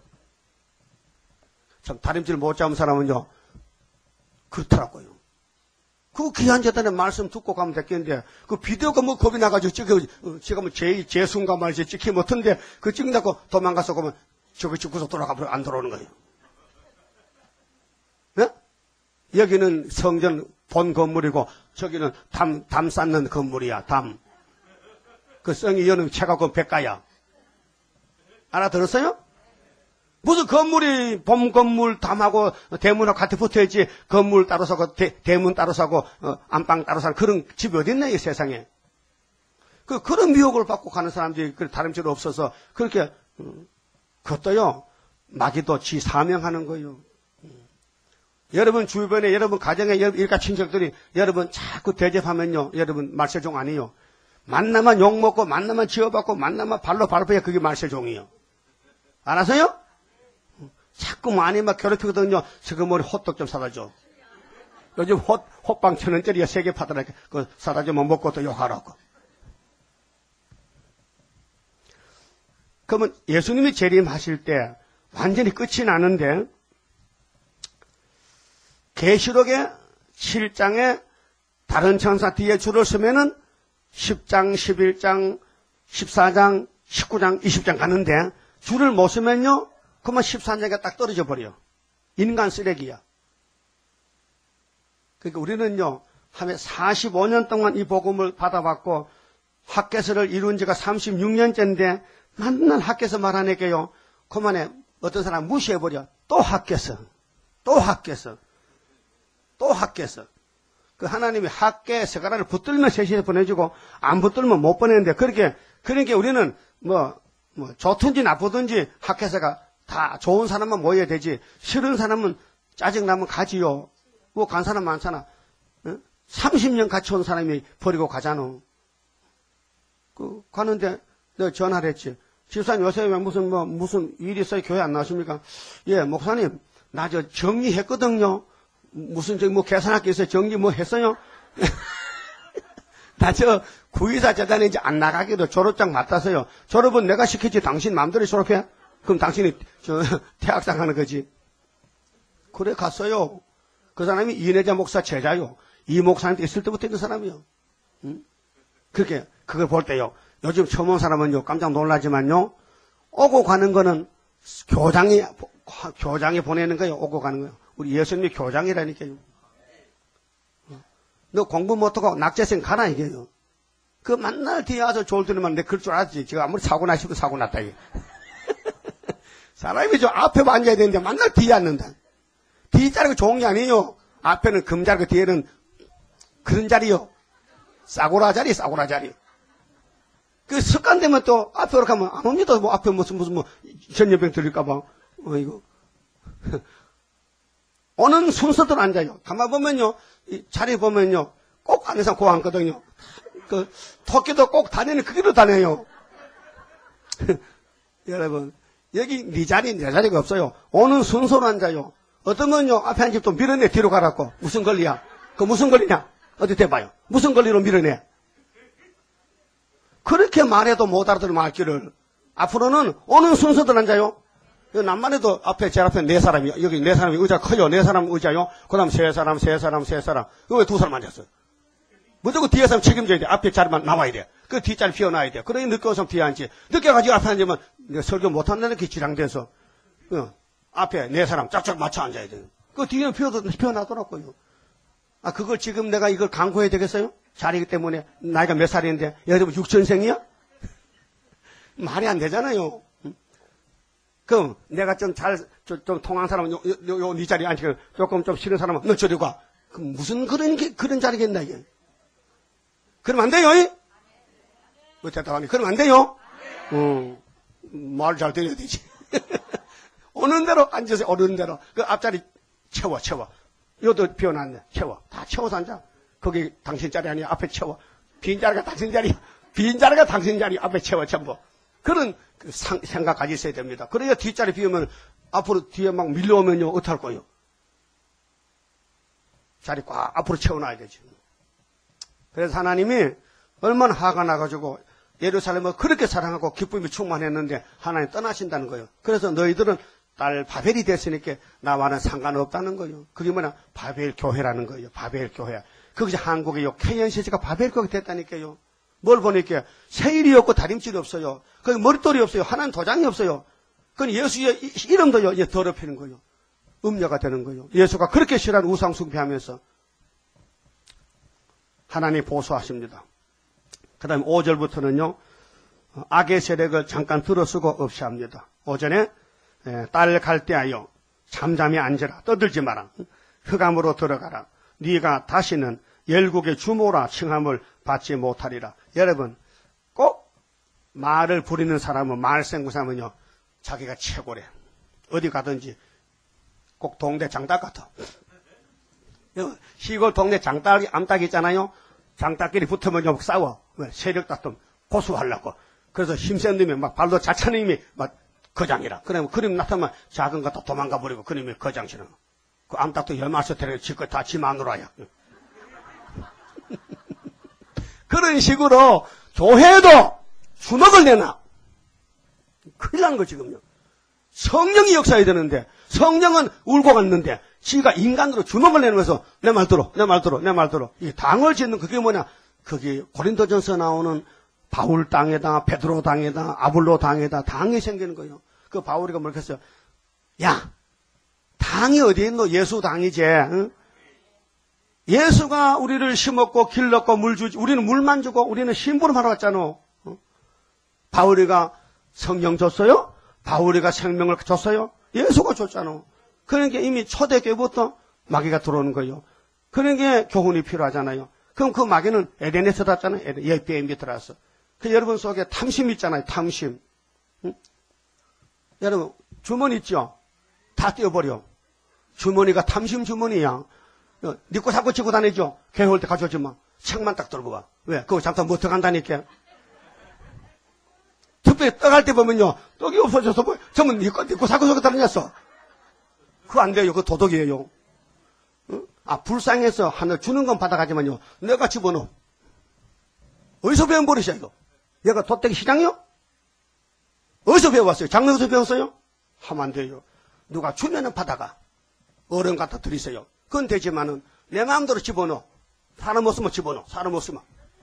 참, 다림질 못 잡은 사람은요. 그렇더라고요. 그 귀한 재단에 말씀 듣고 가면 됐겠는데, 그 비디오가 뭐 겁이 나가지고 찍어, 제가 뭐 제, 제순간 말이지 찍히면 어떤데, 그 찍는다고 도망가서 그러면 저기 찍고서 돌아가 버려, 안 들어오는 거예요. 네? 여기는 성전 본 건물이고, 저기는 담, 담 쌓는 건물이야, 담. 그 성이 여는 채갖고 백가야. 알아들었어요? 무슨 건물이 봄 건물 담하고 대문하고 같이 붙어있지, 건물 따로 사고, 대, 대문 따로 사고, 어, 안방 따로 사고, 그런 집이 어딨나, 이 세상에. 그, 그런 미혹을 받고 가는 사람들이 그 다름질 없어서, 그렇게, 음, 그것도요, 마귀도 지 사명하는 거예요. 여러분 주변에, 여러분 가정에, 일가 친척들이 여러분 자꾸 대접하면요. 여러분 말세종 아니에요. 만나면 욕먹고, 만나면 지어받고, 만나면 발로 밟아야 그게 말세종이에요. 알아서요? 자꾸 많이 막 괴롭히거든요. 저거 머리 호떡 좀 사다 줘. 요즘 호, 호빵 천 원짜리가 세 개 파더라. 그 사다 주면 먹고 또 욕하라고. 그러면 예수님이 재림하실 때 완전히 끝이 나는데, 계시록의 칠 장에 다른 천사 뒤에 줄을 서면은 십 장, 십일 장, 십사 장, 십구 장, 이십 장 가는데 줄을 못 서면요, 그러면 십삼 장에 딱 떨어져 버려. 인간 쓰레기야. 그러니까 우리는요, 하루에 사십오 년 동안 이 복음을 받아봤고 학개서를 이룬 지가 삼십육 년째인데 맨날 학개서 말하니까요, 그만에 어떤 사람 무시해버려. 또 학개서, 또 학개서. 또 학개서. 그 하나님이 학개 세가라를 붙들면 세시에 보내주고 안 붙들면 못 보내는데, 그렇게 그러니까 우리는 뭐, 뭐 좋든지 나쁘든지 학개서가 다 좋은 사람만 모여야 되지, 싫은 사람은 짜증나면 가지요. 뭐 간 사람 많잖아. 어? 삼십 년 같이 온 사람이 버리고 가잖아. 그 가는데 내가 전화를 했지. 집사님 요새 왜 무슨 뭐 무슨 일이 있어요? 교회 안 나오십니까? 예, 목사님 나 저 정리했거든요. 무슨 저기 뭐 계산할 게 있어요? 정리 뭐 했어요? 나 저 구이사 재단에 이제 안 나가기로 졸업장 맡아서요. 졸업은 내가 시켰지 당신 마음대로 졸업해? 그럼 당신이 저 퇴학상 하는 거지. 그래 갔어요. 그 사람이 이내자 목사 제자요. 이 목사님한테 있을 때부터 있는 사람이요. 응? 그렇게 그걸 볼 때요. 요즘 처음 온 사람은요 깜짝 놀라지만요. 오고 가는 거는 교장이 교장이 보내는 거예요. 오고 가는 거예요. 우리 예수님이 교장이라니까요. 너 공부 못하고 낙제생 가라 이게요. 그 만날 뒤에 와서 졸 때는 내 그럴 줄 알았지. 제가 아무리 사고 나시도 사고 났다. 이게. 사람이 저 앞에 앉아야 되는데 만날 뒤에 앉는다. 뒤자리가 좋은 게 아니에요. 앞에는 금자리고 뒤에는 그런 자리요. 싸구라 자리, 싸구라 자리. 그 습관되면 또 앞으로 가면 안 옵니다. 뭐 앞에 무슨 무슨 뭐 전염병 들릴까봐. 어 이거 오는 순서대로 앉아요. 가만 보면요, 이 자리 보면요, 꼭 안에서 고 앉거든요. 그 토끼도 꼭 다니는 그 길로 다녀요. 여러분 여기 네 자리 내 자리가 없어요. 오는 순서로 앉아요. 어떤 건요 앞에 앉으면 또 밀어내 뒤로 가라고. 무슨 권리야? 그 무슨 권리냐? 어디 대봐요. 무슨 권리로 밀어내? 그렇게 말해도 못 알아들을 말귀를. 앞으로는 오는 순서대로 앉아요. 남만 해도 앞에 제일 앞에 네 사람이 여기 네 사람이 의자 커요. 네 사람 의자요. 그다음 세 사람 세 사람 세 사람. 왜 두 사람 앉았어요? 무조건 뒤에 사람 책임져야 돼. 앞에 자리만 나와야 돼. 그 뒷자리 비워놔야 돼. 그러니 늦게 오면 뒤에 앉지. 늦게 가지고 앞에 앉으면 설교 못한다는 게 지장돼서 어, 앞에 네 사람 짝짝 맞춰 앉아야 돼. 그 뒤에는 비워도 비워놔더라고요. 아 그걸 지금 내가 이걸 강구해야 되겠어요? 자리기 때문에 나이가 몇 살인데 여러분 육천생이야? 말이 안 되잖아요. 그럼 내가 좀 잘 좀 통한 사람은 요 요 요 네 자리에 앉히고 조금 좀 싫은 사람은 너 저리 가. 그럼 무슨 그런 게 그런 자리겠나 이게? 그러면 안 돼요? 뭐 대답하니 그러면 안 돼요? 어, 말 잘 들어야 되지. 오는 대로 앉으세요. 오는 대로 그 앞자리 채워 채워. 이것도 비워놨네. 채워. 다 채워서 앉아. 거기 당신 자리 아니야. 앞에 채워. 빈 자리가 당신 자리. 빈 자리가 당신 자리. 앞에 채워 전부. 그런 그 상, 생각까지 있어야 됩니다. 그래야 뒷자리 비우면 앞으로 뒤에 막 밀려오면요. 어떡할 거예요? 자리 꽉 앞으로 채워놔야 되지. 그래서 하나님이 얼마나 화가 나가지고 예루살렘을 그렇게 사랑하고 기쁨이 충만했는데 하나님 떠나신다는 거예요. 그래서 너희들은 딸 바벨이 됐으니까 나와는 상관없다는 거예요. 그게 뭐냐? 바벨 교회라는 거예요. 바벨 교회. 그것이 한국이요. 케이엔씨씨가 바벨 교회 됐다니까요. 뭘 보니까 세일이 없고 다림질이 없어요. 거기 머릿돌이 없어요. 하나님 도장이 없어요. 그건 예수의 이름도 이제 더럽히는 거예요. 음녀가 되는 거예요. 예수가 그렇게 싫어하는 우상 숭배하면서 하나님 보수하십니다. 그 다음에 오 절부터는요. 악의 세력을 잠깐 들어쓰고 없이 합니다. 오전에 딸 갈대하여 잠잠히 앉으라. 떠들지 마라. 흑암으로 들어가라. 네가 다시는 열국의 주모라 칭함을 받지 못하리라. 여러분 꼭 말을 부리는 사람은 말생구 사람은요. 자기가 최고래. 어디 가든지 꼭 동네 장닭 같아. 시골 동네 장닭이 암탉 있잖아요. 장닭끼리 붙으면 싸워. 왜? 세력 다툼 고수하려고. 그래서 힘센 놈이 막 발로 자차는 놈이 막 거장이라. 그러면 그림 나타나면 작은 거 다 도망가 버리고 그놈이 거장치는 거. 그 암탉도 열마서 데리고 지껏 다 지 마누라야. 그런 식으로 교회도 주먹을 내놔. 큰일 나는 거 지금요. 성령이 역사해야 되는데 성령은 울고 갔는데 지가 인간으로 주먹을 내면서 내 말 들어 내 말 들어 내 말 들어. 이 당을 짓는 그게 뭐냐. 그게 고린도전서 나오는 바울 당에다 베드로 당에다 아볼로 당에다 당이 생기는 거예요. 그 바울이가 뭘 했어요. 야 당이 어디 있노? 예수 당이지. 응? 예수가 우리를 심었고 길렀고 물 주지. 우리는 물만 주고 우리는 심부름하러 왔잖아. 응? 바울이가 성령 줬어요? 바울이가 생명을 줬어요? 예수가 줬잖아. 그러니까 이미 초대교회부터 마귀가 들어오는 거예요. 그러니까 교훈이 필요하잖아요. 그럼 그 마귀는 에덴에서 들었잖아요. 예비에 들어왔어. 그 여러분 속에 탐심 있잖아요. 탐심. 응? 여러분 주머니 있죠? 다 떼어버려. 주머니가 탐심 주머니야. 네 거 자꾸 치고 다니죠? 교회 올 때 가져오지 마. 책만 딱 들고 와. 왜? 그거 잠깐 못 들어간다니까. 특별히 떡할 때 보면요. 떡이 없어져서 뭐, 전부 네 거, 네 거 자꾸 저기 다녔어. 그거 안 돼요. 그거 도덕이에요. 응? 아, 불쌍해서 하나 주는 건 받아가지만요. 내가 집어넣어. 어디서 배운 버릇이야, 이거? 얘가 도떼기 시장이요? 어디서 배워왔어요? 장로에서 배웠어요? 하면 안 돼요. 누가 주면은 받아가. 어른 갖다 드리세요. 그건 되지만은 내 마음대로 집어넣어. 사람 없으면 집어넣어. 사람 없으면.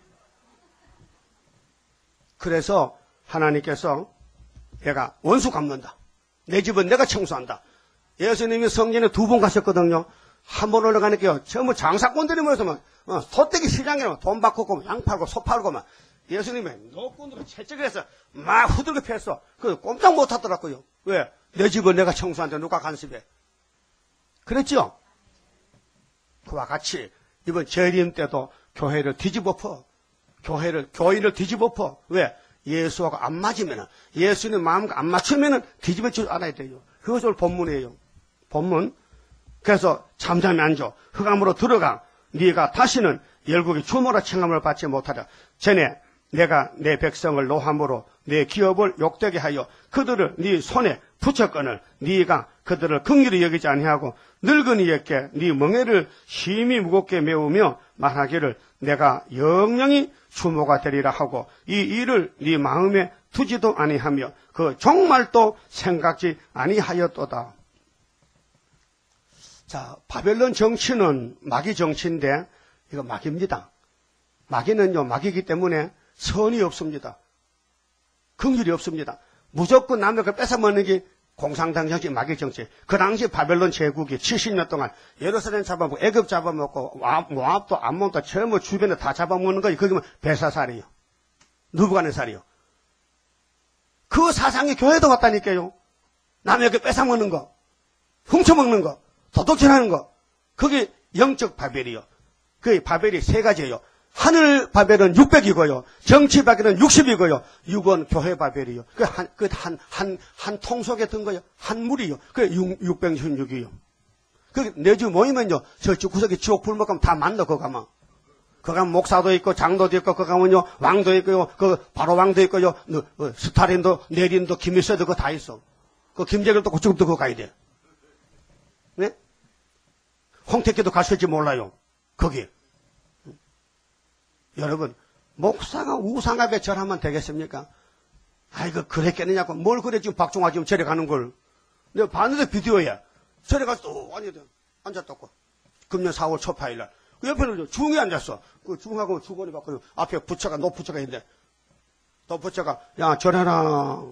그래서 하나님께서 얘가 원수 갚는다. 내 집은 내가 청소한다. 예수님이 성전에 두 번 가셨거든요. 한 번 올라가니까요. 전부 장사꾼들이 모여서 막 어, 소떼기 시장이라고 돈 받고 양 팔고 소 팔고 막 예수님의 노끈으로 채찍을 해서 막 후들겨 폈어. 그 꼼짝 못 하더라고요. 왜? 내 집을 내가 청소하는데 누가 간섭해? 그랬죠? 그와 같이 이번 재림 때도 교회를 뒤집어 퍼. 교회를, 교인을 뒤집어 퍼. 왜? 예수하고 안 맞으면은, 예수님 마음과 안 맞추면은 뒤집어 줄 알아야 돼요. 그것이 오늘 본문이에요. 본문. 그래서 잠잠히 앉아. 흑암으로 들어가. 네가 다시는 열국의 주모라 칭함을 받지 못하라. 전에 내가 내 백성을 노함으로 내 기업을 욕되게 하여 그들을 네 손에 붙였거늘 네가 그들을 긍휼히 여기지 아니하고 늙은이에게 네 멍에를 심히 무겁게 메우며 말하기를 내가 영영이 주모가 되리라 하고 이 일을 네 마음에 두지도 아니하며 그 정말도 생각지 아니하였도다. 자, 바벨론 정치는 마귀 정치인데 이거 마귀입니다. 마귀는요, 마귀이기 때문에 선이 없습니다. 긍휼이 없습니다. 무조건 남의 걸 뺏어먹는 게 공산당 정치, 마귀 정치. 그 당시 바벨론 제국이 칠십 년 동안 예루살렘 잡아먹고 애굽 잡아먹고 모압도 암몬도 전부 주변에 다 잡아먹는 거예요. 그게 베사살이요. 느부갓네살이요. 그 사상이 교회도 왔다니까요. 남의 걸 뺏어먹는 거, 훔쳐먹는 거, 도둑질하는 거. 그게 영적 바벨이요. 그 바벨이 세 가지예요. 하늘 바벨은 육백이고요. 정치 바벨은 육십이고요. 육은 교회 바벨이요. 그 한, 그 한, 한, 한 통 속에 든 거요. 한 물이요. 그 육백십육이요. 그 내주 모이면요. 저쪽 구석에 지옥 불 먹으면 다 만나, 그거 가면. 그거 가면 목사도 있고, 장도도 있고, 그거 가면요. 왕도 있고요. 그, 바로 왕도 있고요. 어, 스타린도, 내린도, 김일성도 그거 다 있어. 그 김정일도 그쪽도 그거 가야 돼. 네? 홍택기도 갔을지 몰라요. 거기. 여러분, 목사가 우상하게 절하면 되겠습니까? 아이고, 그랬겠느냐고. 뭘 그래, 지금 박종화 지금 절에 가는 걸. 내가 봤는데 비디오야. 절에 가서 또 앉았다. 앉았다고. 금년 사월 초파일날. 그 옆에는 중에 앉았어. 그 중하고 주거리 받고 앞에 부처가, 노부처가 있는데. 노부처가, 야, 절해라.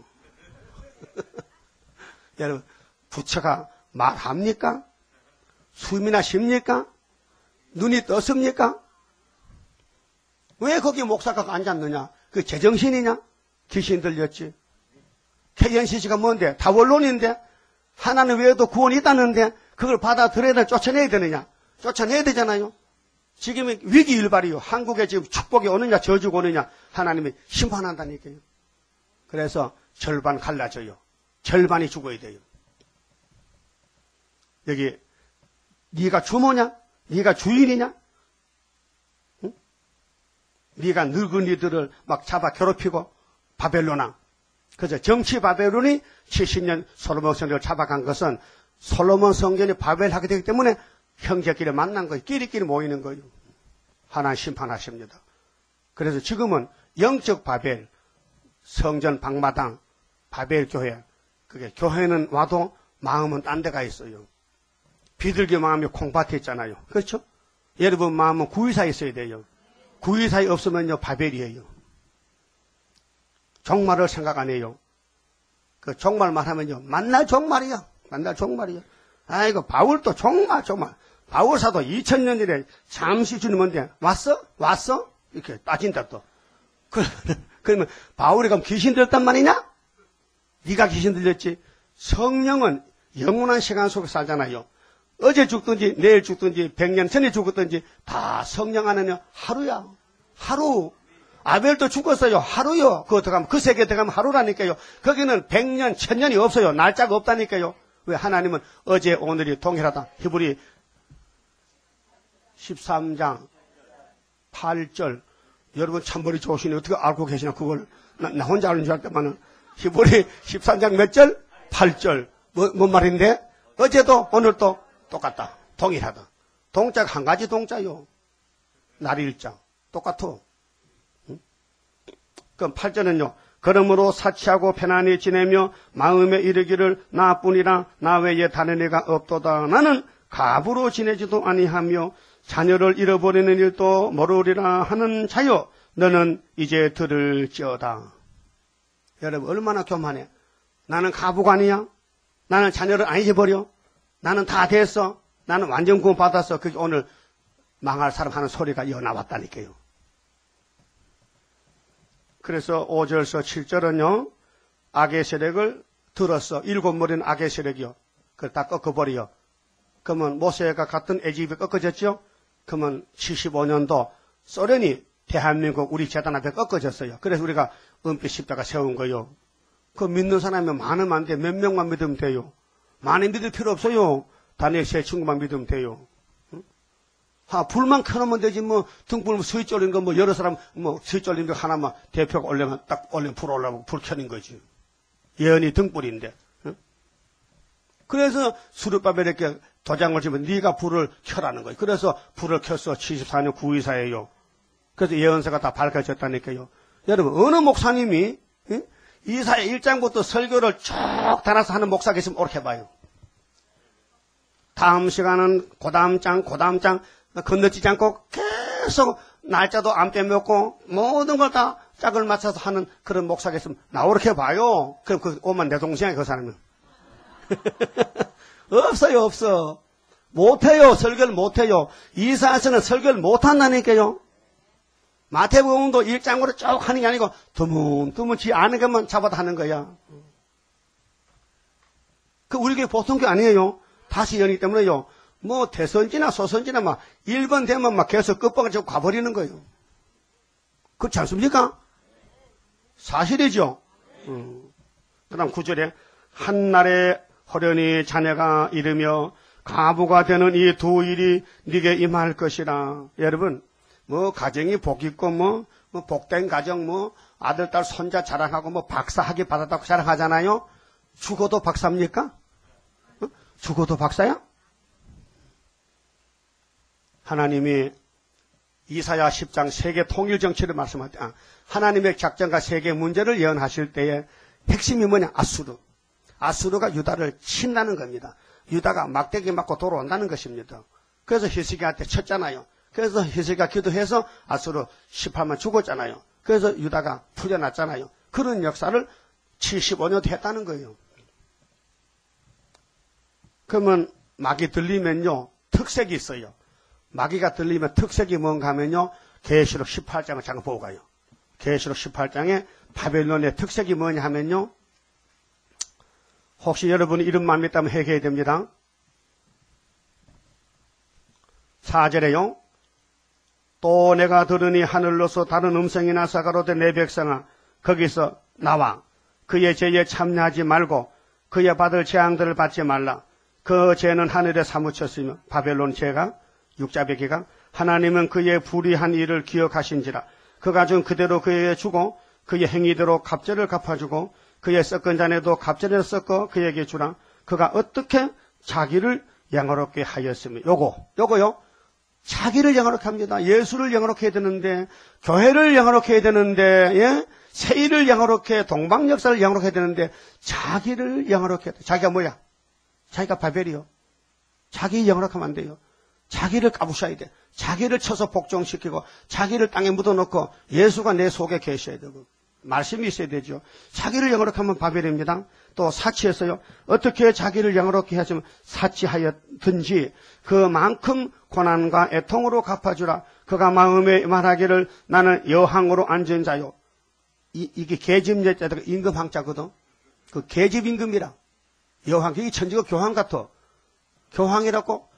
여러분, 부처가 말합니까? 숨이나 쉽니까? 눈이 떴습니까? 왜 거기 목사가 앉았느냐? 그 제정신이냐? 귀신 들렸지. 케이엔씨씨가 뭔데? 다 원론인데? 하나님 외에도 구원이 있다는데 그걸 받아들여야 쫓아내야 되느냐? 쫓아내야 되잖아요. 지금 위기일발이요. 한국에 지금 축복이 오느냐 저주가 오느냐 하나님이 심판한다니까요. 그래서 절반 갈라져요. 절반이 죽어야 돼요. 여기 네가 주모냐? 네가 주인이냐? 응? 네가 늙은이들을 막 잡아 괴롭히고 바벨론왕. 그래서 정치 바벨론이 칠십 년 솔로몬 성전을 잡아간 것은 솔로몬 성전이 바벨하게 되기 때문에 형제끼리 만난 거예요. 끼리끼리 모이는 거예요. 하나님 심판하십니다. 그래서 지금은 영적 바벨, 성전 방마당, 바벨 교회. 그게 교회는 와도 마음은 딴 데가 있어요. 비둘기 마음이 콩밭에 있잖아요. 그렇죠? 여러분 마음은 구이사에 있어야 돼요. 구이사에 없으면요 바벨이에요. 종말을 생각 안 해요. 그 종말 말하면요 만날 종말이야. 만날 종말이야. 아이고 바울도 종말 종말. 바울사도 이천 년 전에 잠시 주님한테 왔어? 왔어? 이렇게 따진다 또. 그러면 바울이 그럼 귀신 들었단 말이냐? 네가 귀신 들렸지. 성령은 영원한 시간 속에 살잖아요. 어제 죽든지 내일 죽든지 백 년 전에 죽었든지 다 성령 안에는 하루야. 하루. 아벨도 죽었어요. 하루요. 그거 들어가면 그 세계에 들어가면 하루라니까요. 거기는 백 년, 천 년이 없어요. 날짜가 없다니까요. 왜 하나님은 어제 오늘이 동일하다. 히브리 십삼 장 팔 절. 여러분 참머리 좋으시네. 어떻게 알고 계시나 그걸. 나, 나 혼자 아는 줄 알았더만은. 히브리 십삼 장 몇 절? 팔 절. 뭐, 뭔 말인데? 어제도 오늘도 똑같다. 동일하다. 동자가 한 가지 동자요. 날일자. 똑같아. 응? 그럼 팔 절은요. 그러므로 사치하고 편안히 지내며 마음에 이르기를 나뿐이라 나 외에 다른 애가 없도다. 나는 갑으로 지내지도 아니하며 자녀를 잃어버리는 일도 모르리라 하는 자여 너는 이제 들을지어다. 여러분 얼마나 교만해. 나는 가부가 아니야. 나는 자녀를 안 잊어버려. 나는 다 됐어. 나는 완전 구원 받았어. 그게 오늘 망할 사람 하는 소리가 이어 나왔다니까요. 그래서 오 절서 칠 절은요, 악의 세력을 들었어. 일곱 머리는 악의 세력이요. 그걸 다 꺾어버려. 그러면 모세가 갔던 애집이 꺾어졌죠? 그러면 칠십오 년도 소련이 대한민국 우리 재단 앞에 꺾어졌어요. 그래서 우리가 은빛 십자가 세운 거요. 그 믿는 사람이 많으면 안 돼. 몇 명만 믿으면 돼요. 많이 믿을 필요 없어요. 다니엘 세 친구만 믿으면 돼요. 응? 아, 불만 켜놓으면 되지. 뭐 등불 스위 쫄린 거 뭐 여러 사람 뭐 스위 쫄린 거 하나만 대표가 올리면 딱 올리면 불 올라오고 불 켜는 거지. 예언이 등불인데. 응? 그래서 수르바벨 이렇게 도장을 주면 네가 불을 켜라는 거예요. 그래서 불을 켰어. 칠십사 년 구이사예요. 그래서 예언서가 다 밝혀졌다니까요. 여러분 어느 목사님이 응? 이사야 일 장부터 설교를 쭉 달아서 하는 목사 계시면 옳게 봐요. 다음 시간은 그 다음 장, 그 다음 장 건너뛰지 않고 계속 날짜도 안 빼먹고 모든 걸 다 짝을 맞춰서 하는 그런 목사가 있으면 나 옳게 봐요. 그럼 그 오만 내 동생이야 그 사람은. 없어요 없어. 못해요. 설교를 못해요. 이사야서는 설교를 못한다니까요. 마태복음도 일 장으로 쭉 하는 게 아니고 드문드문 지 아는 것만 잡아도 하는 거야. 그 우리 교회 보통 교회 아니에요. 다시 연이기 때문에요. 뭐 대선지나 소선지나 막 일 번 되면 막 계속 끝방을 잡고 가버리는 거예요. 그렇지 않습니까? 사실이죠. 음. 그 다음 구 절에 한날에 호련히 자녀가 이르며 가부가 되는 이 두 일이 네게 임할 것이라. 여러분 뭐 가정이 복 있고 뭐, 뭐 복된 가정 뭐 아들 딸 손자 자랑하고 뭐 박사 학위 받았다고 자랑하잖아요. 죽어도 박사입니까? 어? 죽어도 박사야? 하나님이 이사야 십 장 세계 통일 정치를 말씀할 때 아, 하나님의 작전과 세계 문제를 예언하실 때에 핵심이 뭐냐? 아수르. 아수르가 유다를 친다는 겁니다. 유다가 막대기 맞고 돌아온다는 것입니다. 그래서 히스기야한테 쳤잖아요. 그래서 히스기야가 기도해서 아수르 십팔만 죽었잖아요. 그래서 유다가 풀려났잖아요. 그런 역사를 칠십오 년 했다는 거예요. 그러면 막이 들리면요 특색이 있어요. 마귀가 들리면 특색이 뭔가 하면요 계시록 십팔 장을 잠깐 보고 가요. 계시록 십팔 장에 바벨론의 특색이 뭐냐 하면요 혹시 여러분이 이름만 믿다면 회개해야 됩니다. 사 절에요 또 내가 들으니 하늘로서 다른 음성이 나서 가로되 내 백성아 거기서 나와 그의 죄에 참여하지 말고 그의 받을 재앙들을 받지 말라. 그 죄는 하늘에 사무쳤으며 바벨론 죄가 육자배기가 하나님은 그의 불의한 일을 기억하신지라. 그가 준 그대로 그에게 주고 그의 행위대로 갑절을 갚아주고 그의 섞은 잔에도 갑절을 섞어 그에게 주라. 그가 어떻게 자기를 영화롭게 하였으며 요거 요거요 자기를 영화롭게 합니다. 예수를 영화롭게 해야 되는데 교회를 영화롭게 해야 되는데 예? 세일을 영화롭게 동방역사를 영화롭게 해야 되는데 자기를 영화롭게 해야 돼. 자기가 뭐야? 자기가 바벨이요. 자기 영화롭게 하면 안 돼요. 자기를 까부셔야 돼. 자기를 쳐서 복종시키고 자기를 땅에 묻어놓고 예수가 내 속에 계셔야 되고 말씀이 있어야 되죠. 자기를 영화롭게 하면 바벨입니다. 또 사치했어요. 어떻게 자기를 영화롭게 하시면 사치하였든지 그만큼 고난과 애통으로 갚아주라. 그가 마음에 말하기를 나는 여항으로 앉은 자요. 이, 이게 계집예자가 임금항자거든. 그 계집임금이라. 여항, 이게 천지가 교황 같아. 교황이라고?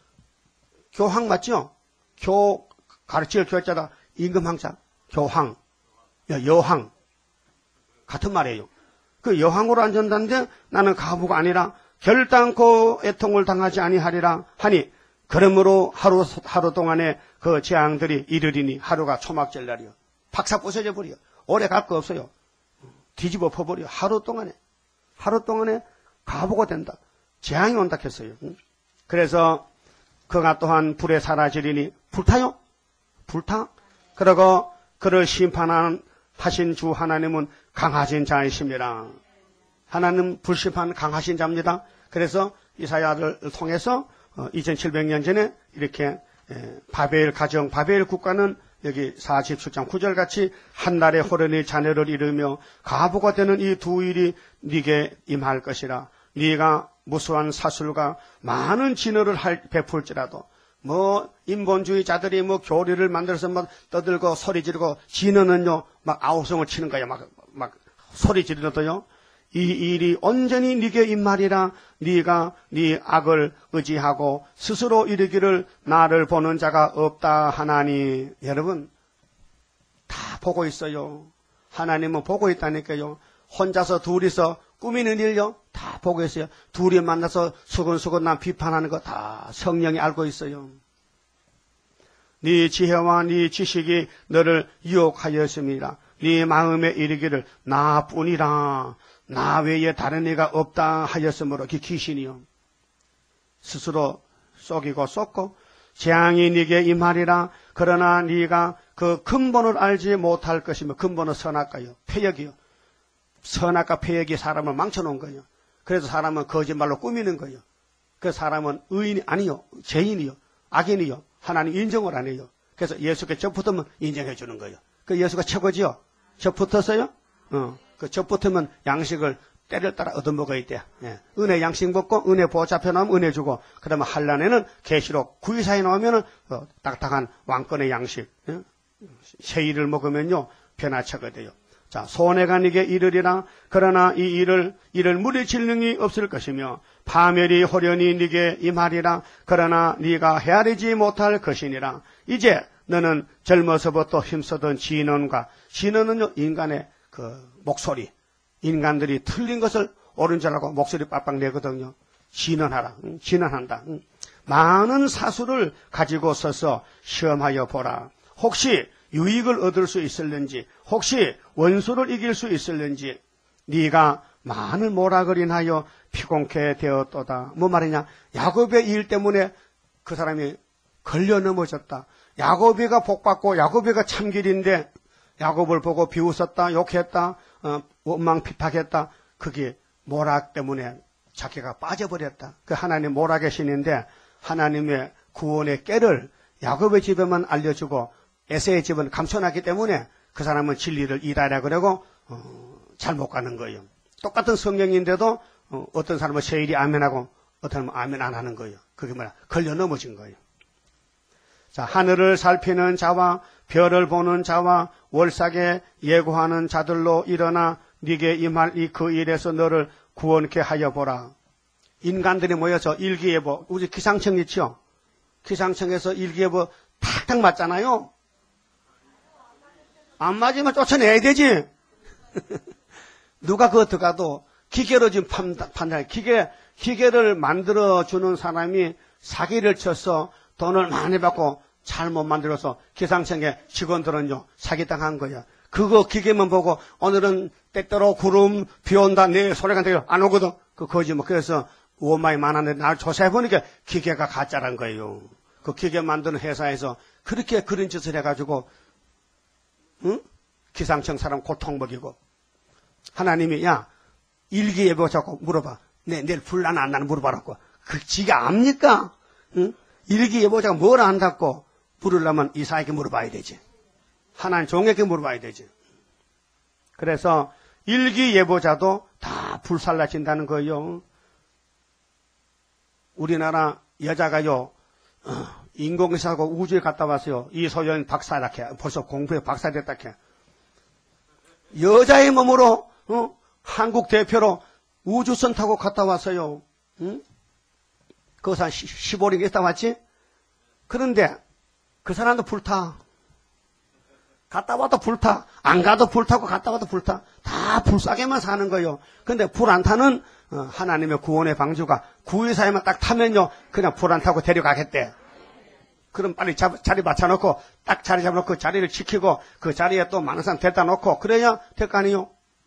교황 맞죠? 교, 가르칠 교자가 임금항자, 교황, 여항. 같은 말이에요. 그 여항으로 앉았는데 나는 가부가 아니라 결단코 애통을 당하지 아니하리라 하니 그러므로 하루, 하루 동안에 그 재앙들이 이르리니 하루가 초막절 날이요. 박사 부서져 버려. 오래 갈 거 없어요. 뒤집어 퍼버려. 하루 동안에. 하루 동안에 가부가 된다. 재앙이 온다 했어요. 그래서 그가 또한 불에 사라지리니 불타요? 불타? 그러고 그를 심판한 하신 주 하나님은 강하신 자이십니다. 하나님 불심판 강하신 자입니다. 그래서 이사야를 통해서 이천칠백 년 전에 이렇게 바벨 가정, 바벨 국가는 여기 사십칠 장 구 절 같이 한날에 호련히 자녀를 이루며 가부가 되는 이 두 일이 네게 임할 것이라. 네가 무수한 사술과 많은 진어를 할, 베풀지라도 뭐 인본주의자들이 뭐 교리를 만들어서 막 떠들고 소리 지르고 진어는요 막 아우성을 치는 거야. 막, 막 소리 지르더요. 이 일이 온전히 네게 임말이라. 네가 네 악을 의지하고 스스로 이르기를 나를 보는 자가 없다 하나니. 여러분 다 보고 있어요. 하나님은 보고 있다니까요. 혼자서 둘이서 꾸미는 일요 다 보고 있어요. 둘이 만나서 수근수근 남 비판하는 거 다 성령이 알고 있어요. 네 지혜와 네 지식이 너를 유혹하였습니다. 네 마음에 이르기를 나뿐이라. 나 외에 다른 이가 없다 하였으므로. 그 귀신이요 스스로 속이고 쏟고 재앙이 네게 임하리라. 그러나 네가 그 근본을 알지 못할 것이며. 근본은 선악과요 패역이요. 선악과 패역이 사람을 망쳐놓은 거예요. 그래서 사람은 거짓말로 꾸미는 거예요. 그 사람은 의인이 아니요 죄인이요 악인이요 하나님 인정을 안 해요. 그래서 예수께 접 붙으면 인정해 주는 거예요. 그 예수가 최고지요. 접 붙었어요? 어. 그 접 붙으면 양식을 때를 따라 얻어먹어야 돼. 예. 은혜 양식 먹고 은혜 보호 잡혀 나오면 은혜 주고, 그 다음에 한란에는 계시록 구이사에 나오면은 어, 딱딱한 왕권의 양식. 예? 새일을 먹으면요 변화차가 돼요. 자, 손해가 네게 이르리라. 그러나 이 일을 이를 물리칠 능이 없을 것이며 파멸이 호련히 네게 임하리라. 그러나 네가 헤아리지 못할 것이니라. 이제 너는 젊어서부터 힘쓰던 진언과, 진언은요 인간의 그 목소리, 인간들이 틀린 것을 옳은 줄 알고 목소리 빡빡 내거든요. 진언하라. 응? 진언한다. 응? 많은 사수를 가지고 서서 시험하여 보라. 혹시 유익을 얻을 수 있을는지, 혹시 원수를 이길 수 있을는지. 네가 많은 모락을인하여 피곤케 되었도다. 뭐 말이냐, 야곱의 일 때문에 그 사람이 걸려 넘어졌다. 야곱이가 복받고 야곱이가 참길인데 야곱을 보고 비웃었다, 욕했다, 어, 원망 핍박했다. 그게 모락 때문에 자기가 빠져버렸다. 그 하나님 모락의 신인데 하나님의 구원의 깨를 야곱의 집에만 알려주고 에서의 집은 감춰놨기 때문에 그 사람은 진리를 이다라 그러고 어, 잘 못 가는 거예요. 똑같은 성경인데도 어, 어떤 사람은 세일이 아멘하고 어떤 사람은 아멘 안 하는 거예요. 그게 뭐야? 걸려 넘어진 거예요. 자, 하늘을 살피는 자와 별을 보는 자와 월삭에 예고하는 자들로 일어나 네게 임할 이 그 일에서 너를 구원케 하여 보라. 인간들이 모여서 일기예보, 우리 기상청 있죠? 기상청에서 일기예보 탁탁 맞잖아요. 안 맞으면 쫓아내야 되지. 누가 그거 들어가도 기계로 지금 판단, 판단, 기계, 기계를 만들어주는 사람이 사기를 쳐서 돈을 많이 받고 잘못 만들어서 기상청에 직원들은요, 사기당한 거야. 그거 기계만 보고 오늘은 때때로 구름, 비 온다, 내 소리가 되게 안 오거든. 그 거짓말. 그래서 오만이 많았는데 나를 조사해보니까 기계가 가짜란 거예요. 그 기계 만드는 회사에서 그렇게 그런 짓을 해가지고, 응? 기상청 사람 고통 먹이고. 하나님이, 야, 일기예보 자꾸 물어봐. 내, 내일 불 나나 안 나나 물어봐라고. 그, 지가 압니까? 응? 일기예보자가 뭘 안다고 물으려면 이사에게 물어봐야 되지. 하나님 종에게 물어봐야 되지. 그래서 일기예보자도 다 불살라진다는 거예요. 우리나라 여자가요, 어, 인공위성하고 우주에 갔다 왔어요. 이소연 박사라케. 벌써 공부에 박사 됐다케. 여자의 몸으로, 어, 한국 대표로 우주선 타고 갔다 왔어요. 응? 거기서 한 십오 년 있다 왔지? 그런데 그 사람도 불타. 갔다 와도 불타. 안 가도 불타고 갔다 와도 불타. 다 불싸게만 사는 거예요. 근데 불 안 타는 하나님의 구원의 방주가 구의사에만 딱 타면요, 그냥 불 안 타고 데려가겠대. 그럼 빨리 잡, 자리 맞춰놓고 딱 자리 잡아놓고 그 자리를 지키고 그 자리에 또 많은 사람 데려다 놓고 그래야 될 거 아니요.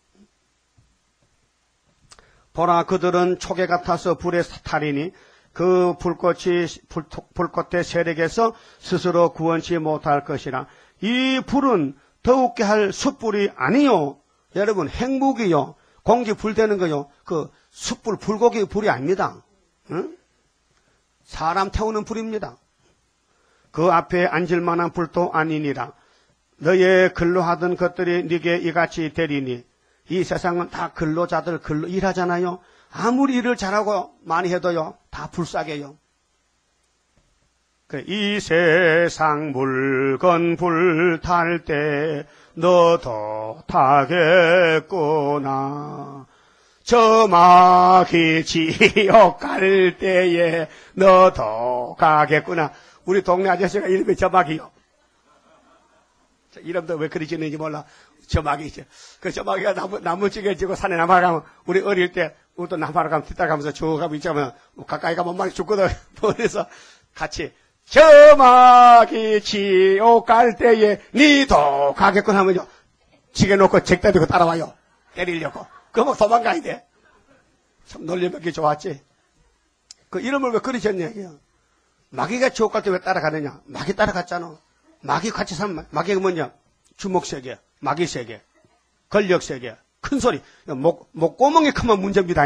보라, 그들은 초계 같아서 불에 타리니 그 불꽃이 불, 불꽃의 세력에서 스스로 구원치 못할 것이라. 이 불은 더욱게 할 숯불이 아니요. 여러분, 핵무기요. 공기 불 되는 거요. 그 숯불, 불고기 불이 아닙니다. 응? 사람 태우는 불입니다. 그 앞에 앉을 만한 불도 아니니라. 너의 근로하던 것들이 네게 이같이 되리니. 이 세상은 다 근로자들 근로 일하잖아요. 아무리 일을 잘하고 많이 해도요, 다 불쌍해요. 이 세상 물건 불탈 때 너도 타겠구나. 저 마귀 지옥 갈 때에 너도 가겠구나. 우리 동네 아저씨가 이름이 저 마귀요. 이름도 왜 그리 짓는지 몰라. 저 마귀죠. 그 저 마귀가 나무, 나무찌개 지고 산에 나무가면 우리 어릴 때 또 나무하러 가면 뒤따라가면서 쭉 가면 있자면 가까이 가면 막 죽거든. 그래서 같이 저 마귀 지옥 갈 때에 니도 가겠구나 하면요. 지게 놓고 잭 때리고 따라와요. 때리려고. 그러면 도망가야 돼. 참 놀려먹기 좋았지. 그 이름을 왜 그리 짓냐 이게요. 마귀가 지옥 갈 때 왜 따라가느냐. 마귀 따라갔잖아. 마귀 같이 살면 마귀가 뭐냐. 주먹세계, 마귀세계, 권력세계, 큰 소리. 목, 목구멍이 크면 문제입니다.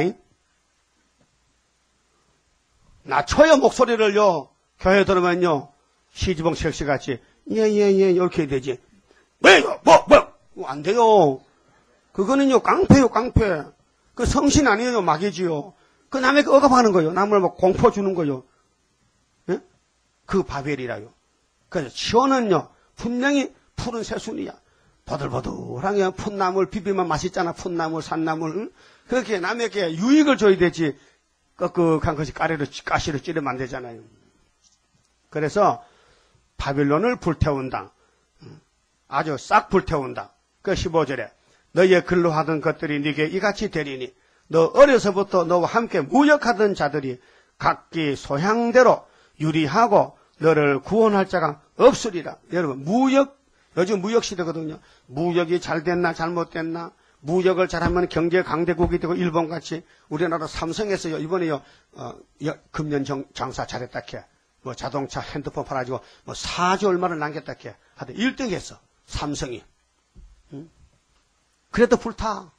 낮춰요 목소리를요. 교회 들으면요. 시지봉 섹시같이 예예예 이렇게 해야 되지. 왜요? 뭐 뭐? 안 돼요. 그거는요 깡패요 깡패. 그 성신 아니에요 마귀지요. 그 남에게 억압하는 거요. 남을 뭐 공포 주는 거요. 예? 그 바벨이라요. 그래서 시온은요 분명히 푸른 새순이야. 버들버들하게 풋나물 비비면 맛있잖아. 풋나물 산나물. 응? 그렇게 남에게 유익을 줘야 되지. 끄끄한 것이 가래로 가시로 찌르면 안 되잖아요. 그래서 바빌론을 불태운다. 아주 싹 불태운다. 그 십오 절에 너희의 근로하던 것들이 네게 이같이 되리니 너 어려서부터 너와 함께 무역하던 자들이 각기 소향대로 유리하고 너를 구원할 자가 없으리라. 여러분 무역 요즘 무역 시대거든요. 무역이 잘 됐나 잘못됐나. 무역을 잘하면 경제 강대국이 되고 일본같이 우리나라 삼성에서요 이번에요 어, 금년 정, 장사 잘했다 캐. 뭐 자동차 핸드폰 팔아가지고 뭐 사조 얼마를 남겼다 캐. 하여튼 일 등 했어. 삼성이. 응? 그래도 불타.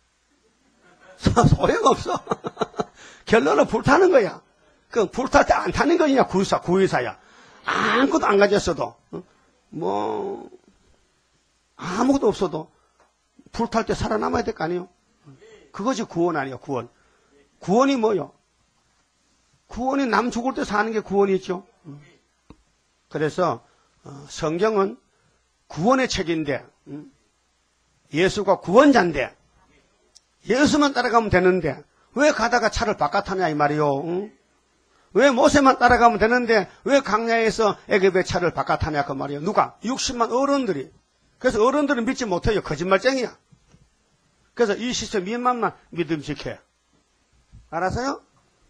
소용없어. 결론은 불타는 거야. 그 불탈 때 안 타는 거냐 구의사 구의사야. 아무것도 안 가졌어도 응? 뭐 아무것도 없어도 불탈 때 살아남아야 될 거 아니에요. 그것이 구원 아니에요. 구원. 구원이 뭐요? 구원이 남 죽을 때 사는 게 구원이죠. 그래서 성경은 구원의 책인데 예수가 구원자인데 예수만 따라가면 되는데 왜 가다가 차를 바꿔타냐 이 말이요. 왜 모세만 따라가면 되는데 왜 강야에서 애굽의 차를 바꿔타냐 그 말이에요. 누가? 육십만 어른들이. 그래서 어른들은 믿지 못해요. 거짓말쟁이야. 그래서 이 시스템만 믿음직해. 알았어요?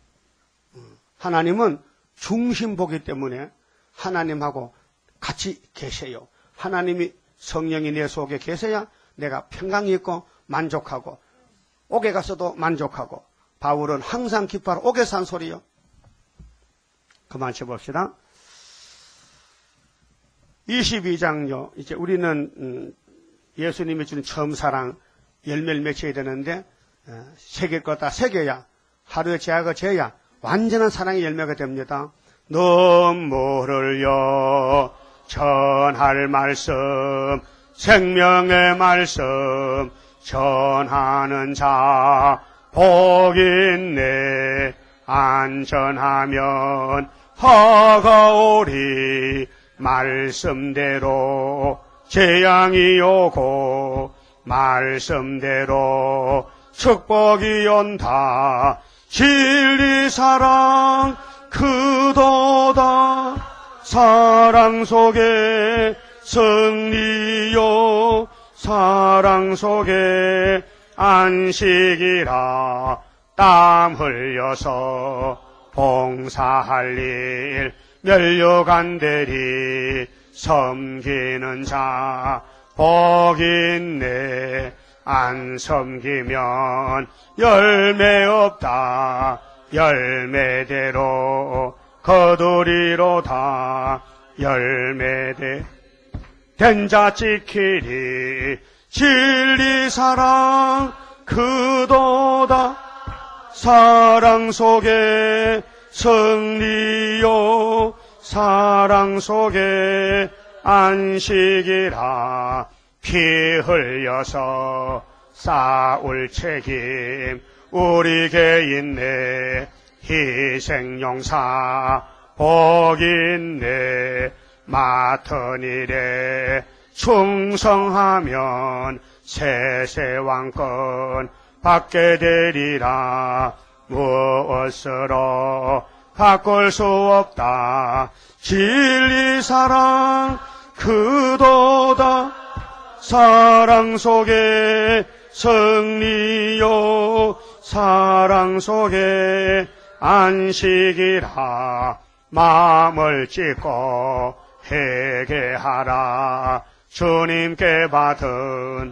하나님은 중심보기 때문에 하나님하고 같이 계세요. 하나님이 성령이 내 속에 계셔야 내가 평강이 있고 만족하고 옥에 가서도 만족하고 바울은 항상 기뻐하러 옥에 산 소리요. 그만 쳐봅시다. 이십이 장요. 이제 우리는 음, 예수님이 주는 처음 사랑 열매를 맺혀야 되는데 어, 새길 것 다 새겨야 하루의 죄악을 재야 완전한 사랑의 열매가 됩니다. 눈물을요 전할 말씀 생명의 말씀 전하는 자 복 있네 안전하면 허가오리 말씀대로 재앙이 오고 말씀대로 축복이 온다. 진리 사랑 그도다. 사랑 속에 승리요 사랑 속에 안식이라. 땀 흘려서 봉사할 일 멸류관대리 섬기는 자 복 있네. 안 섬기면 열매 없다. 열매대로 거두리로다. 열매대 된자 지키리. 진리 사랑 그도다. 사랑 속에 승리요 사랑 속에 안식이라. 피 흘려서 쌓을 책임 우리게 있네. 희생용사 복있네. 맡은 일에 충성하면 세세왕권 받게 되리라. 무엇으로 바꿀 수 없다. 진리 사랑 그도다. 사랑 속에 승리요 사랑 속에 안식이라. 마음을 찢고 회개하라. 주님께 받은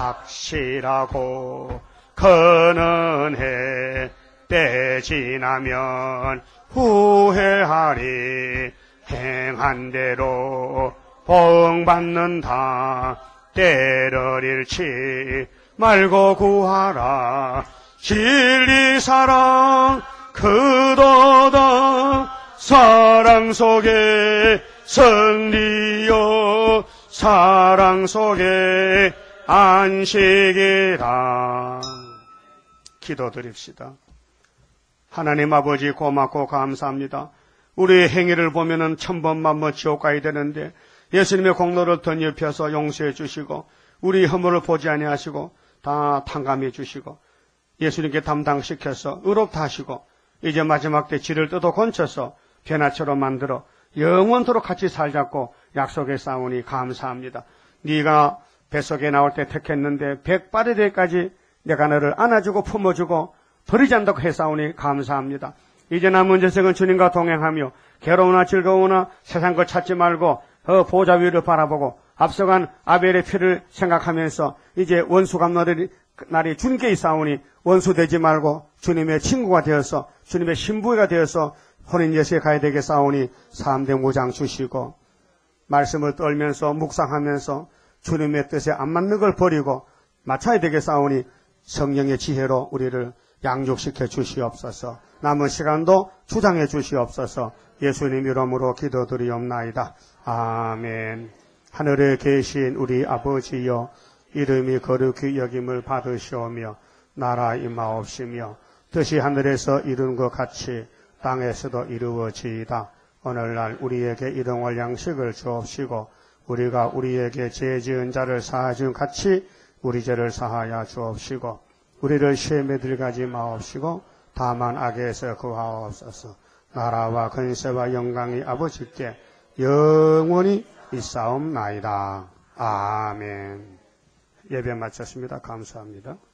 확실하고 큰 은혜 때 지나면 후회하리. 행한 대로 복 받는다. 때를 잃지 말고 구하라. 진리 사랑 그도다. 사랑 속에 승리요 사랑 속에 안식이라. 기도드립시다. 하나님 아버지 고맙고 감사합니다. 우리의 행위를 보면은 천번만 뭐 지옥 가야 되는데 예수님의 공로를 덧입혀서 용서해 주시고 우리 허물을 보지 아니하시고 다 탕감해 주시고 예수님께 담당시켜서 의롭다 하시고 이제 마지막 때 지를 뜯어 건쳐서 변화처럼 만들어 영원토록 같이 살자고 약속에 싸우니 감사합니다. 네가 뱃속에 나올 때 택했는데 백발의 때까지 내가 너를 안아주고 품어주고 버리지 않다고 해싸우니 감사합니다. 이제 남은 재생은 주님과 동행하며 괴로우나 즐거우나 세상 것 찾지 말고 어 보좌 위를 바라보고 앞서간 아벨의 피를 생각하면서 이제 원수 갚는 날이 주님께 싸우니 원수 되지 말고 주님의 친구가 되어서 주님의 신부가 되어서 혼인 예수에 가야 되게 싸우니 삼대 무장 주시고 말씀을 떨면서 묵상하면서 주님의 뜻에 안 맞는 걸 버리고 맞춰야 되게 싸우니 성령의 지혜로 우리를 양육시켜 주시옵소서. 남은 시간도 주장해 주시옵소서. 예수님 이름으로 기도드리옵나이다. 아멘. 하늘에 계신 우리 아버지여, 이름이 거룩히 여김을 받으시오며 나라 임하옵시며 뜻이 하늘에서 이룬 것 같이 땅에서도 이루어지이다. 오늘날 우리에게 일용할 양식을 주옵시고 우리가 우리에게 죄 지은 자를 사하준 같이 우리 죄를 사하여 주옵시고 우리를 시험에 들어가지 마옵시고 다만 악에서 구하옵소서. 나라와 근세와 영광이 아버지께 영원히 있사옵나이다. 아멘. 예배 마쳤습니다. 감사합니다.